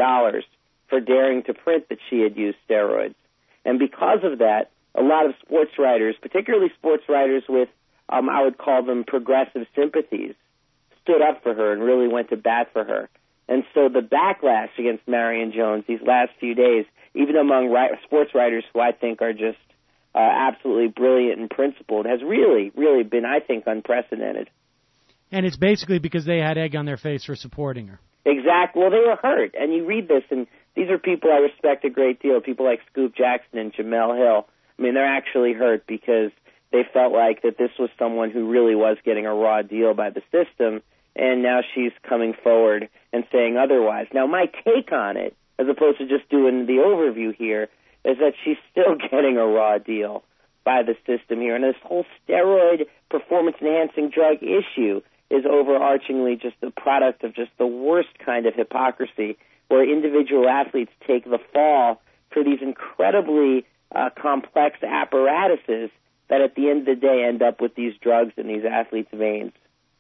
D: for daring to print that she had used steroids. And because of that, a lot of sports writers, particularly sports writers with, I would call them progressive sympathies, stood up for her and really went to bat for her. And so the backlash against Marion Jones these last few days, even among sports writers who I think are just absolutely brilliant and principled, has really, really been, I think, unprecedented.
A: And it's basically because they had egg on their face for supporting her.
D: Exactly. Well, they were hurt. And you read this, and these are people I respect a great deal, people like Scoop Jackson and Jemele Hill. I mean, they're actually hurt because they felt like that this was someone who really was getting a raw deal by the system, and now she's coming forward and saying otherwise. Now, my take on it, as opposed to just doing the overview here, is that she's still getting a raw deal by the system here. And this whole steroid performance-enhancing drug issue is overarchingly just the product of just the worst kind of hypocrisy, where individual athletes take the fall for these incredibly complex apparatuses that at the end of the day end up with these drugs in these athletes' veins.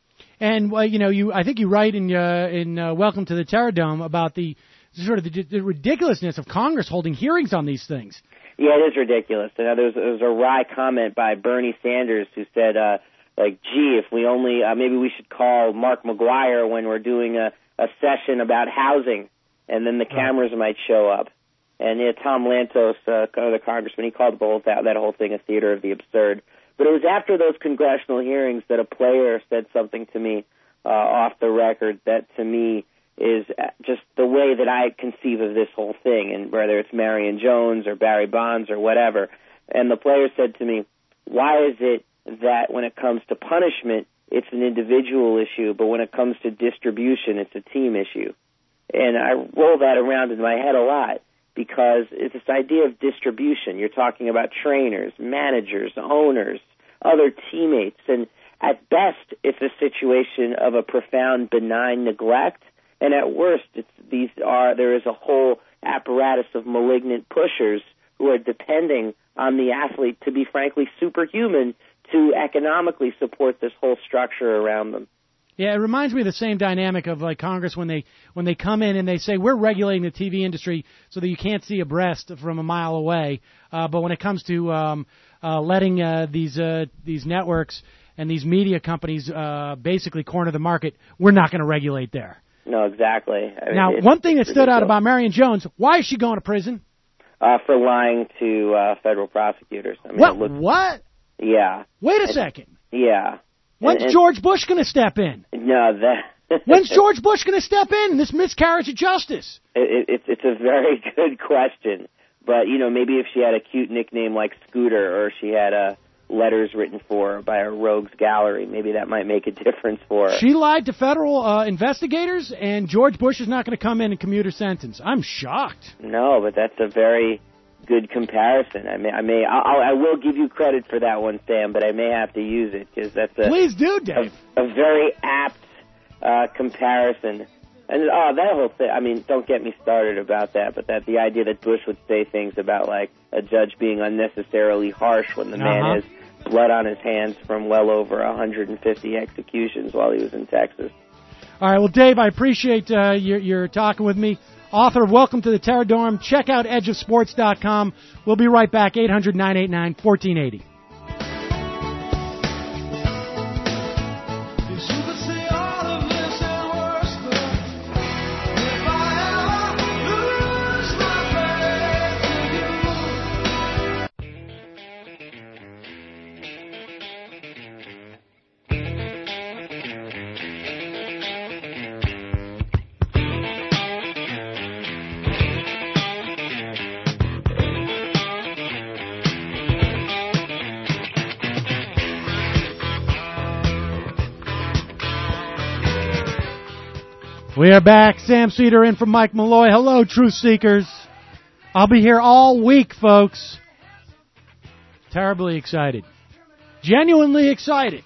A: And I think you write in Welcome to the Terrordome about the sort of the ridiculousness of Congress holding hearings on these things.
D: Yeah, it is ridiculous. There was a wry comment by Bernie Sanders who said, gee, if we only maybe we should call Mark McGuire when we're doing a session about housing, and then the cameras might show up. And Tom Lantos, the congressman, he called that whole thing a theater of the absurd. But it was after those congressional hearings that a player said something to me off the record that, to me, is just the way that I conceive of this whole thing, and whether it's Marion Jones or Barry Bonds or whatever. And the player said to me, why is it that when it comes to punishment, it's an individual issue, but when it comes to distribution, it's a team issue. And I roll that around in my head a lot because it's this idea of distribution. You're talking about trainers, managers, owners, other teammates, and at best, it's a situation of a profound benign neglect, and at worst, there is a whole apparatus of malignant pushers who are depending on the athlete to be, frankly, superhuman to economically support this whole structure around them.
A: Yeah, it reminds me of the same dynamic of like Congress when they come in and they say we're regulating the TV industry so that you can't see a breast from a mile away, but when it comes to letting these networks and these media companies basically corner the market, we're not going to regulate there.
D: No, exactly.
A: Now, one thing that stood out about Marion Jones, why is she going to prison?
D: For lying to federal prosecutors. I mean,
A: what?
D: Yeah.
A: Wait a second.
D: Yeah.
A: When's George Bush going to step in?
D: No,
A: When's George Bush going to step in this miscarriage of justice?
D: It's a very good question. But, maybe if she had a cute nickname like Scooter or she had letters written for her by a rogues gallery, maybe that might make a difference for her.
A: She lied to federal investigators, and George Bush is not going to come in and commute her sentence. I'm shocked.
D: No, but that's a very good comparison. I will give you credit for that one, Sam, but I may have to use it because that's
A: please do, Dave.
D: A very apt comparison. And that whole thing. I mean, don't get me started about that. But the idea that Bush would say things about like a judge being unnecessarily harsh when the man has blood on his hands from well over 150 executions while he was in Texas.
A: All right, well, Dave, I appreciate your talking with me. Author of Welcome to the Terror Dorm. Check out edgeofsports.com. We'll be right back, 800-989-1480. We are back. Sam Cedar in for Mike Malloy. Hello, Truth Seekers. I'll be here all week, folks. Terribly excited. Genuinely excited.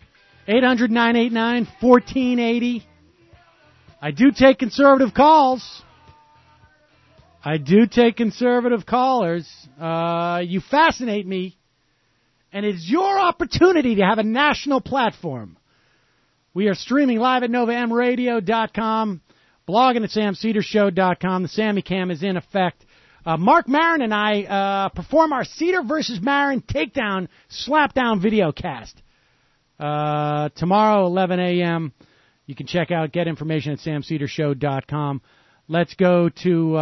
A: 800-989-1480. I do take conservative calls. I do take conservative callers. You fascinate me. And it's your opportunity to have a national platform. We are streaming live at NovaMRadio.com, blogging at SamCedarShow.com. The Sammy Cam is in effect. Mark Maron and I perform our Cedar versus Maron takedown, slapdown video cast. Tomorrow, 11 a.m. You can check out, get information at SamCedarShow.com. Let's go to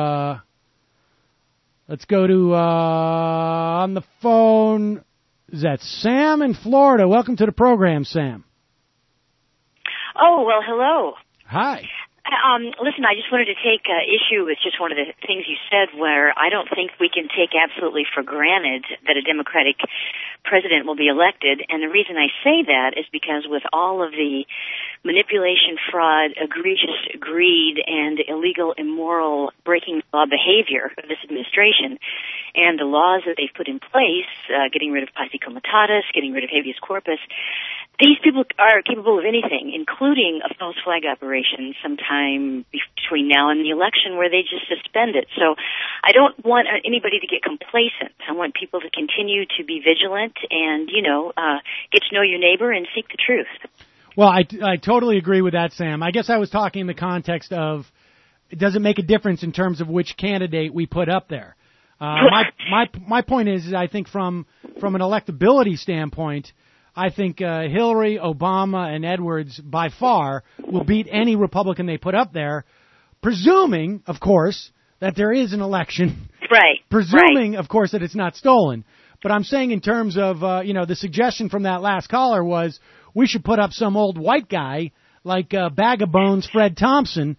A: on the phone. Is that Sam in Florida? Welcome to the program, Sam.
G: Oh, well, hello.
A: Hi.
G: Listen, I just wanted to take issue with just one of the things you said where I don't think we can take absolutely for granted that a Democratic president will be elected. And the reason I say that is because with all of the manipulation, fraud, egregious greed, and illegal, immoral, breaking law behavior of this administration and the laws that they've put in place, getting rid of posse comitatus, getting rid of habeas corpus, these people are capable of anything, including a false flag operation sometime between now and the election where they just suspend it. So I don't want anybody to get complacent. I want people to continue to be vigilant and, get to know your neighbor and seek the truth.
A: Well, I totally agree with that, Sam. I guess I was talking in the context of it doesn't make a difference in terms of which candidate we put up there. My point is I think from an electability standpoint, I think Hillary, Obama, and Edwards by far will beat any Republican they put up there, presuming, of course, that there is an election.
G: Right.
A: Presuming, of course, that it's not stolen. But I'm saying in terms of, the suggestion from that last caller was we should put up some old white guy like Bag of Bones Fred Thompson,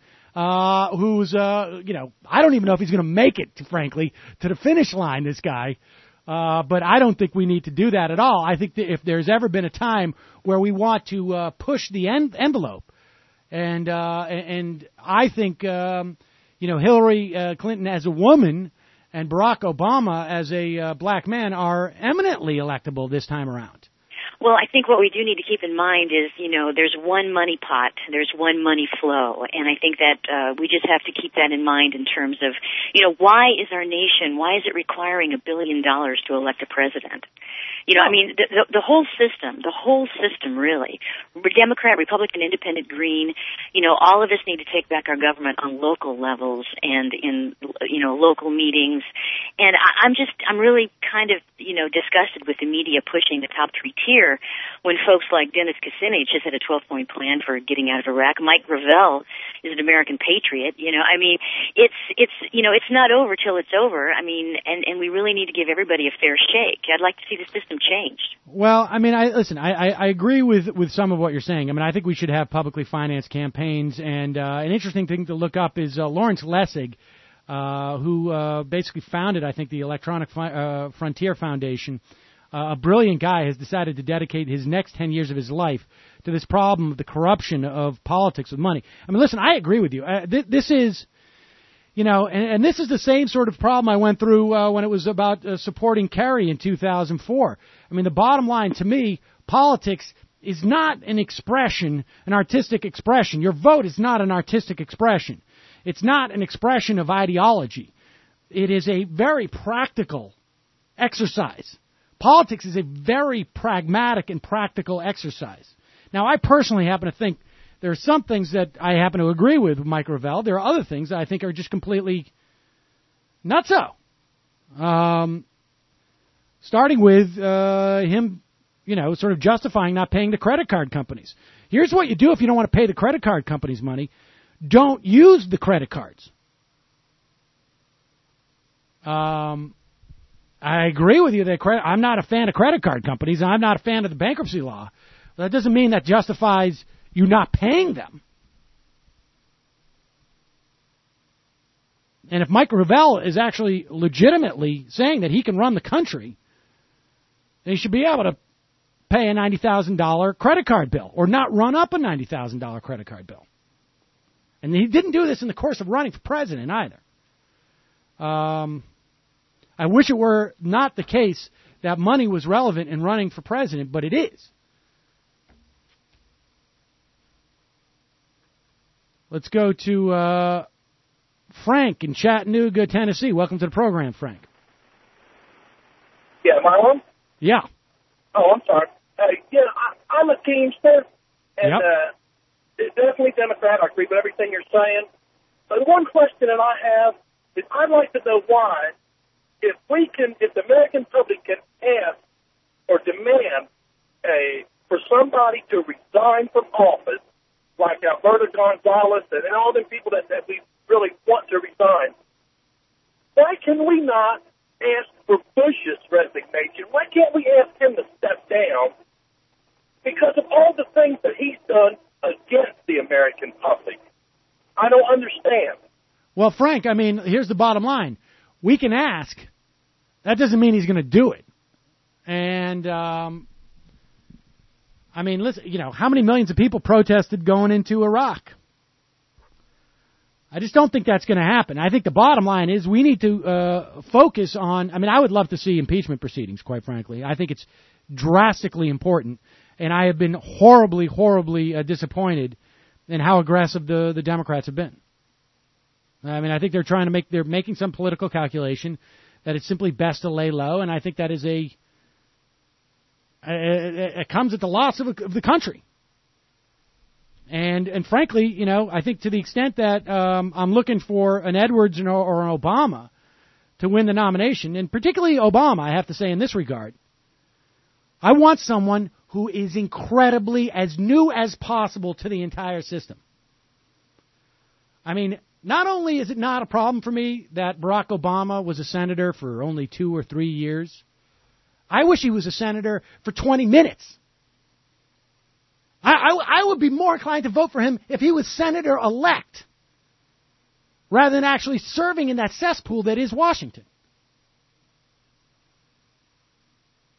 A: who's, I don't even know if he's going to make it, frankly, to the finish line, this guy. But I don't think we need to do that at all. I think that if there's ever been a time where we want to push the envelope, and I think Hillary Clinton as a woman and Barack Obama as a black man are eminently electable this time around.
G: Well, I think what we do need to keep in mind is, there's one money pot, there's one money flow, and I think that we just have to keep that in mind in terms of, why is it requiring $1 billion to elect a president? The whole system really, Democrat, Republican, Independent, Green, all of us need to take back our government on local levels and in, local meetings. And I'm really kind of, disgusted with the media pushing the top 3 tier when folks like Dennis Kucinich just had a 12-point plan for getting out of Iraq. Mike Gravel is an American patriot. It's not over till it's over. And we really need to give everybody a fair shake. I'd like to see the system changed.
A: Well, I agree with some of what you're saying. I think we should have publicly financed campaigns, and an interesting thing to look up is Lawrence Lessig, who basically founded, I think, the Electronic Frontier Foundation. A brilliant guy has decided to dedicate his next 10 years of his life to this problem of the corruption of politics with money. Listen, I agree with you. This is, and this is the same sort of problem I went through when it was about supporting Kerry in 2004. The bottom line to me, politics is not an artistic expression. Your vote is not an artistic expression. It's not an expression of ideology. It is a very practical exercise. Politics is a very pragmatic and practical exercise. Now, I personally happen to think there are some things that I happen to agree with Mike Gravel. There are other things that I think are just completely nutso. Starting with him, sort of justifying not paying the credit card companies. Here's what you do if you don't want to pay the credit card companies money. Don't use the credit cards. I agree with you that I'm not a fan of credit card companies, and I'm not a fan of the bankruptcy law. But that doesn't mean that justifies you not paying them. And if Mike Gravel is actually legitimately saying that he can run the country, then he should be able to pay a $90,000 credit card bill or not run up a $90,000 credit card bill. And he didn't do this in the course of running for president either. I wish it were not the case that money was relevant in running for president, but it is. Let's go to Frank in Chattanooga, Tennessee. Welcome to the program, Frank.
H: Yeah, am I on?
A: Yeah.
H: Oh, I'm sorry. I'm a Teamster, and definitely Democrat. I agree with everything you're saying. But one question that I have is I'd like to know why, if the American public can ask or demand for somebody to resign from office, like Alberto Gonzalez and all the people that we really want to resign, why can we not ask for Bush's resignation? Why can't we ask him to step down? Because of all the things that he's done against the American public. I don't understand.
A: Well, Frank, here's the bottom line. We can ask. That doesn't mean he's going to do it. And, listen, how many millions of people protested going into Iraq? I just don't think that's going to happen. I think the bottom line is we need to focus on, I would love to see impeachment proceedings, quite frankly. I think it's drastically important. And I have been horribly, horribly disappointed in how aggressive the Democrats have been. I think they're making some political calculation that it's simply best to lay low, and I think that is it comes at the loss of the country. And frankly, I think to the extent that I'm looking for an Edwards or an Obama to win the nomination, and particularly Obama, I have to say in this regard, I want someone who is incredibly as new as possible to the entire system. Not only is it not a problem for me that Barack Obama was a senator for only 2 or 3 years, I wish he was a senator for 20 minutes. I would be more inclined to vote for him if he was senator-elect rather than actually serving in that cesspool that is Washington.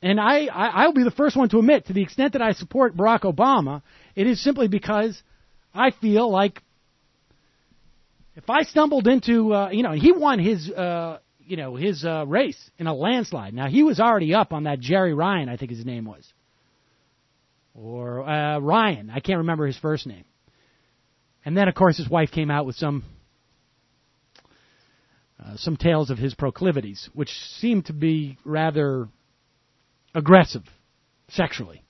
A: And I'll be the first one to admit, to the extent that I support Barack Obama, it is simply because I feel like if I stumbled into, he won his race in a landslide. Now, he was already up on that Jerry Ryan, I think his name was. Or Ryan, I can't remember his first name. And then, of course, his wife came out with some tales of his proclivities, which seemed to be rather aggressive sexually.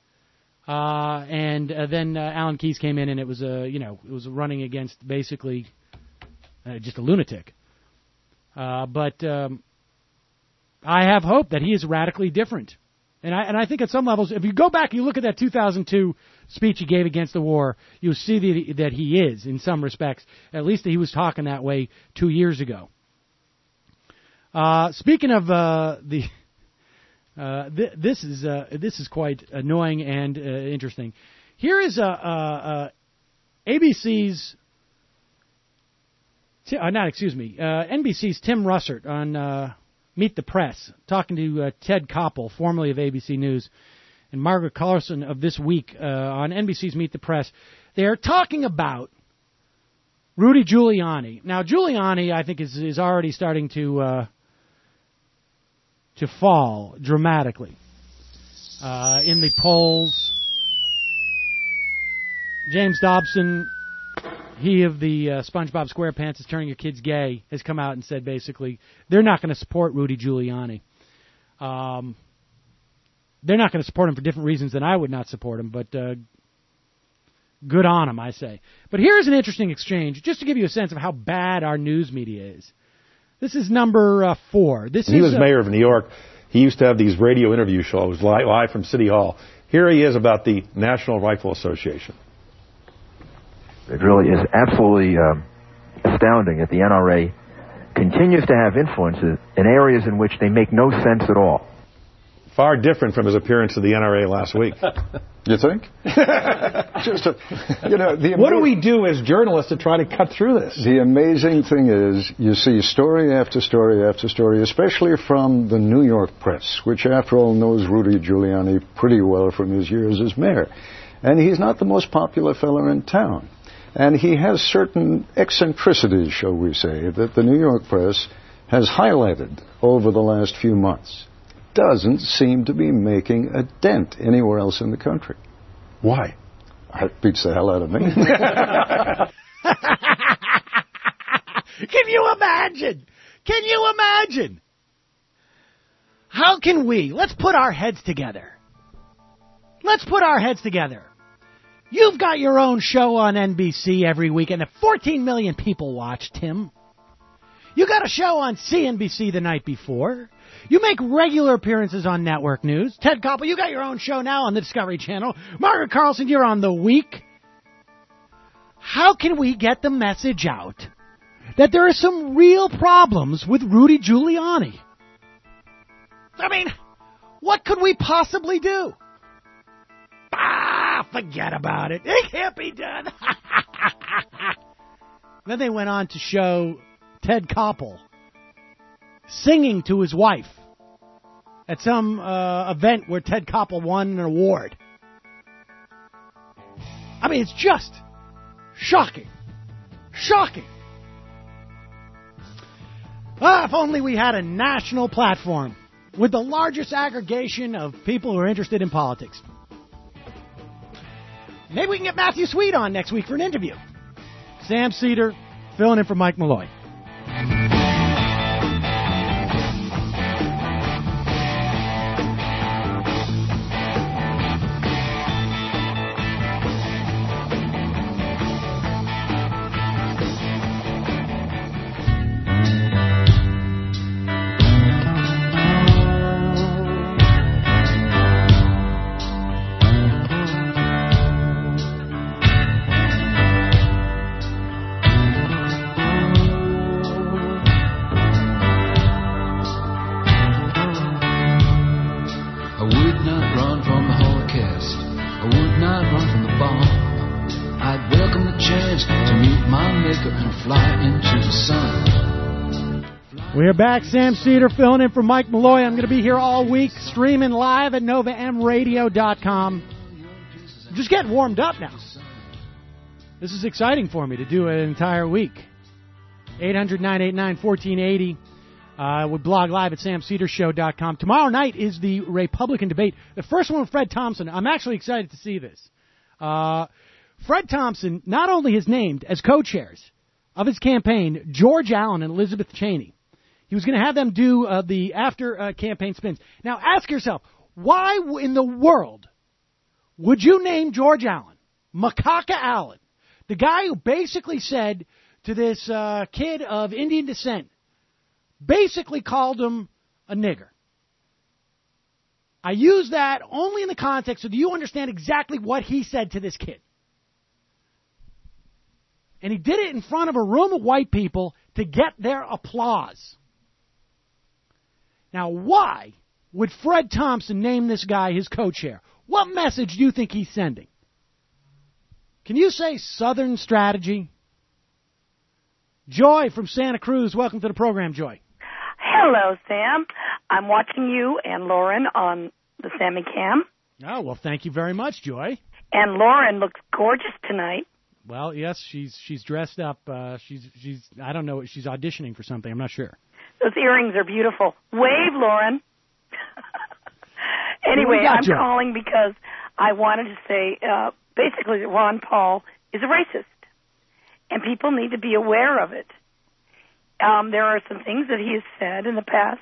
A: And then Alan Keyes came in, and it was running against basically just a lunatic. But I have hope that he is radically different. And I think at some levels, if you go back and you look at that 2002 speech he gave against the war, you'll see that he is, in some respects. At least he was talking that way 2 years ago. Speaking of this is quite annoying and interesting. Here is ABC's, NBC's Tim Russert on Meet the Press, talking to Ted Koppel, formerly of ABC News, and Margaret Carlson of This Week on NBC's Meet the Press. They are talking about Rudy Giuliani. Now, Giuliani, I think, is already starting to fall dramatically in the polls. James Dobson, he of the SpongeBob SquarePants is Turning Your Kids Gay, has come out and said basically they're not going to support Rudy Giuliani. They're not going to support him for different reasons than I would not support him, but good on him, I say. But here's an interesting exchange, just to give you a sense of how bad our news media is. This is number 4.
F: He was mayor of New York. He used to have these radio interview shows live from City Hall. Here he is about the National Rifle Association.
I: It really is absolutely astounding that the NRA continues to have influences in areas in which they make no sense at all.
F: Far different from his appearance at the NRA last week.
U: You think?
F: What do we do as journalists to try to cut through this?
W: The amazing thing is you see story after story after story, especially from the New York press, which after all knows Rudy Giuliani pretty well from his years as mayor. And he's not the most popular fellow in town. And he has certain eccentricities, shall we say, that the New York press has highlighted over the last few months. Doesn't seem to be making a dent anywhere else in the country.
F: Why?
W: It beats the hell out of me.
A: Can you imagine? Can you imagine? How can we? Let's put our heads together. Let's put our heads together. You've got your own show on NBC every weekend that 14 million people watch, Tim. You got a show on CNBC the night before. You make regular appearances on network news. Ted Koppel, you got your own show now on the Discovery Channel. Margaret Carlson, you're on The Week. How can we get the message out that there are some real problems with Rudy Giuliani? I mean, what could we possibly do? Forget about it. It can't be done. Then they went on to show Ted Koppel singing to his wife at some event where Ted Koppel won an award. I mean, it's just shocking. Shocking. If only we had a national platform with the largest aggregation of people who are interested in politics. Maybe we can get Matthew Sweet on next week for an interview. Sam Cedar, filling in for Mike Malloy. We're back. Sam Cedar filling in for Mike Malloy. I'm going to be here all week, streaming live at NovaMRadio.com. I'm just getting warmed up now. This is exciting for me to do an entire week. 800-989-1480. We blog live at SamCedarShow.com. Tomorrow night is the Republican debate. The first one with Fred Thompson. I'm actually excited to see this. Fred Thompson not only has named as co-chairs of his campaign George Allen and Elizabeth Cheney. He was going to have them do the after-campaign spins. Now, ask yourself, why in the world would you name George Allen, Macaca Allen, the guy who basically said to this kid of Indian descent, basically called him a nigger? I use that only in the context so that you understand exactly what he said to this kid. And he did it in front of a room of white people to get their applause. Now, why would Fred Thompson name this guy his co-chair? What message do you think he's sending? Can you say Southern strategy? Joy from Santa Cruz, welcome to the program, Joy.
J: Hello, Sam. I'm watching you and Lauren on the Sammy Cam.
A: Oh, well, thank you very much, Joy.
J: And Lauren looks gorgeous tonight.
A: Well, yes, she's dressed up. She's I don't know, she's auditioning for something. I'm not sure.
J: Those earrings are beautiful. Wave, Lauren. Anyway, I'm calling because I wanted to say basically that Ron Paul is a racist, and people need to be aware of it. There are some things that he has said in the past.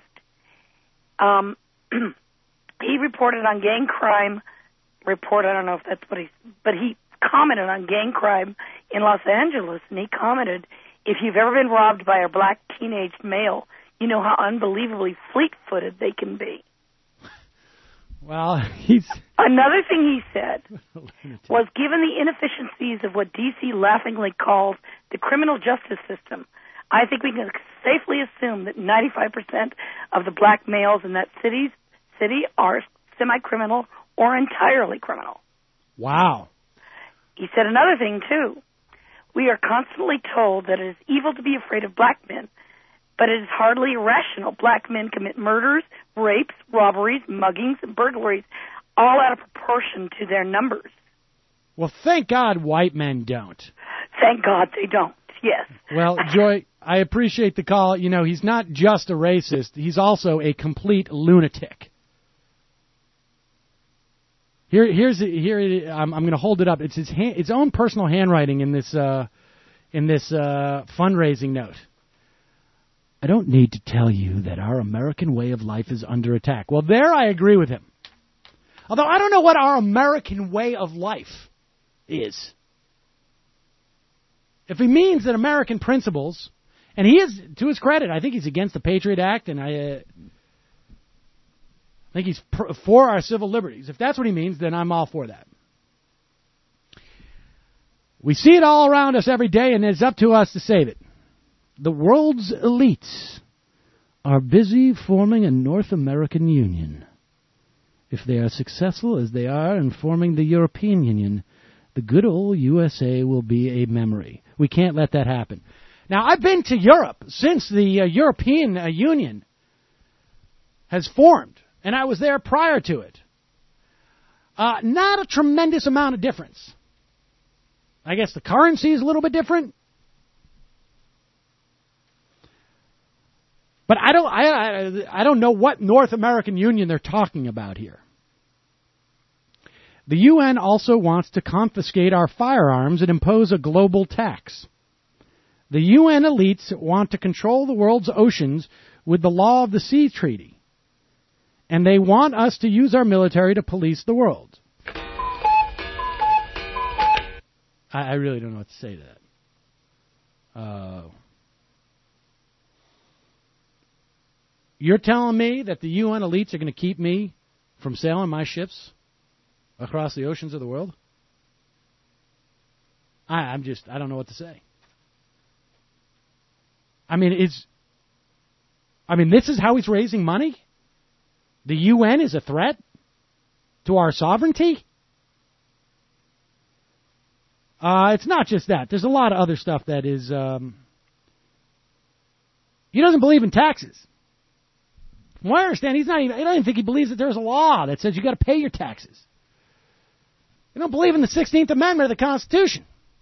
J: He reported on gang crime. I don't know if that's what but he commented on gang crime in Los Angeles, and he commented, if you've ever been robbed by a black teenage male, you know how unbelievably fleet-footed they can be.
A: Well,
J: Another thing he said was, given the inefficiencies of what D.C. laughingly calls the criminal justice system, I think we can safely assume that 95% of the black males in that city are semi-criminal or entirely criminal.
A: Wow.
J: He said another thing, too. We are constantly told that it is evil to be afraid of black men, but it is hardly irrational. Black men commit murders, rapes, robberies, muggings, and burglaries, all out of proportion to their numbers.
A: Well, thank God white men don't.
J: Thank God they don't, yes.
A: Well, Joy, I appreciate the call. You know, he's not just a racist. He's also a complete lunatic. Here I'm going to hold it up. It's his own personal handwriting in this fundraising note. I don't need to tell you that our American way of life is under attack. Well, there I agree with him. Although I don't know what our American way of life is. If he means that American principles, and he is, to his credit, I think he's against the Patriot Act, and I think he's for our civil liberties. If that's what he means, then I'm all for that. We see it all around us every day, and it's up to us to save it. The world's elites are busy forming a North American Union. If they are successful as they are in forming the European Union, the good old USA will be a memory. We can't let that happen. Now, I've been to Europe since the European Union has formed, and I was there prior to it. Not a tremendous amount of difference. I guess the currency is a little bit different. But I don't know what North American Union they're talking about here. The UN also wants to confiscate our firearms and impose a global tax. The UN elites want to control the world's oceans with the Law of the Sea Treaty. And they want us to use our military to police the world. I really don't know what to say to that. You're telling me that the UN elites are going to keep me from sailing my ships across the oceans of the world? I don't know what to say. This is how he's raising money? The UN is a threat to our sovereignty? It's not just that. There's a lot of other stuff that is, He doesn't believe in taxes. From what I understand, I don't even think he believes that there's a law that says you got to pay your taxes. They don't believe in the 16th Amendment of the Constitution.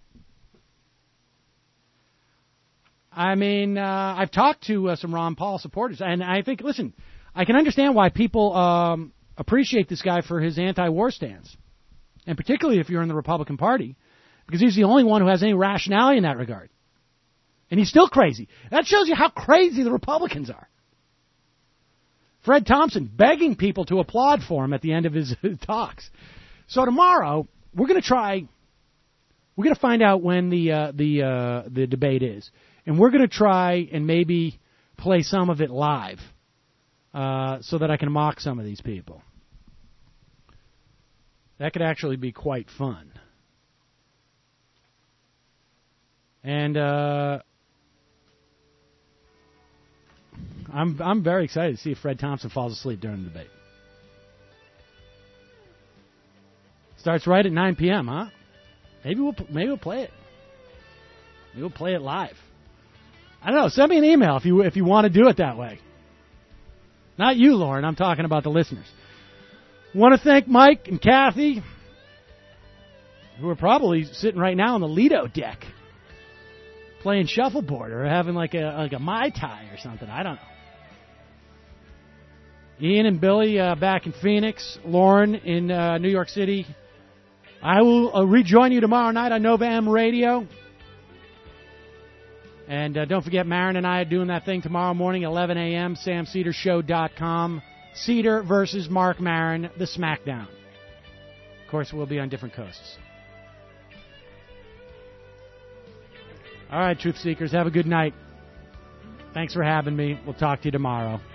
A: I mean, I've talked to some Ron Paul supporters, and I think, listen, I can understand why people appreciate this guy for his anti-war stance, and particularly if you're in the Republican Party, because he's the only one who has any rationality in that regard. And he's still crazy. That shows you how crazy the Republicans are. Fred Thompson begging people to applaud for him at the end of his talks. So tomorrow, we're going to find out when the debate is. And we're going to try and maybe play some of it live so that I can mock some of these people. That could actually be quite fun. And I'm very excited to see if Fred Thompson falls asleep during the debate. Starts right at 9 p.m., huh? Maybe we'll play it. Maybe we'll play it live. I don't know. Send me an email if you want to do it that way. Not you, Lauren. I'm talking about the listeners. Want to thank Mike and Kathy, who are probably sitting right now on the Lido deck, playing shuffleboard or having like a Mai Tai or something. I don't know. Ian and Billy back in Phoenix. Lauren in New York City. I will rejoin you tomorrow night on Nova M Radio. And don't forget, Marin and I are doing that thing tomorrow morning, 11 a.m., SamCederShow.com. Cedar versus Mark Marin, the SmackDown. Of course, we'll be on different coasts. All right, Truth Seekers, have a good night. Thanks for having me. We'll talk to you tomorrow.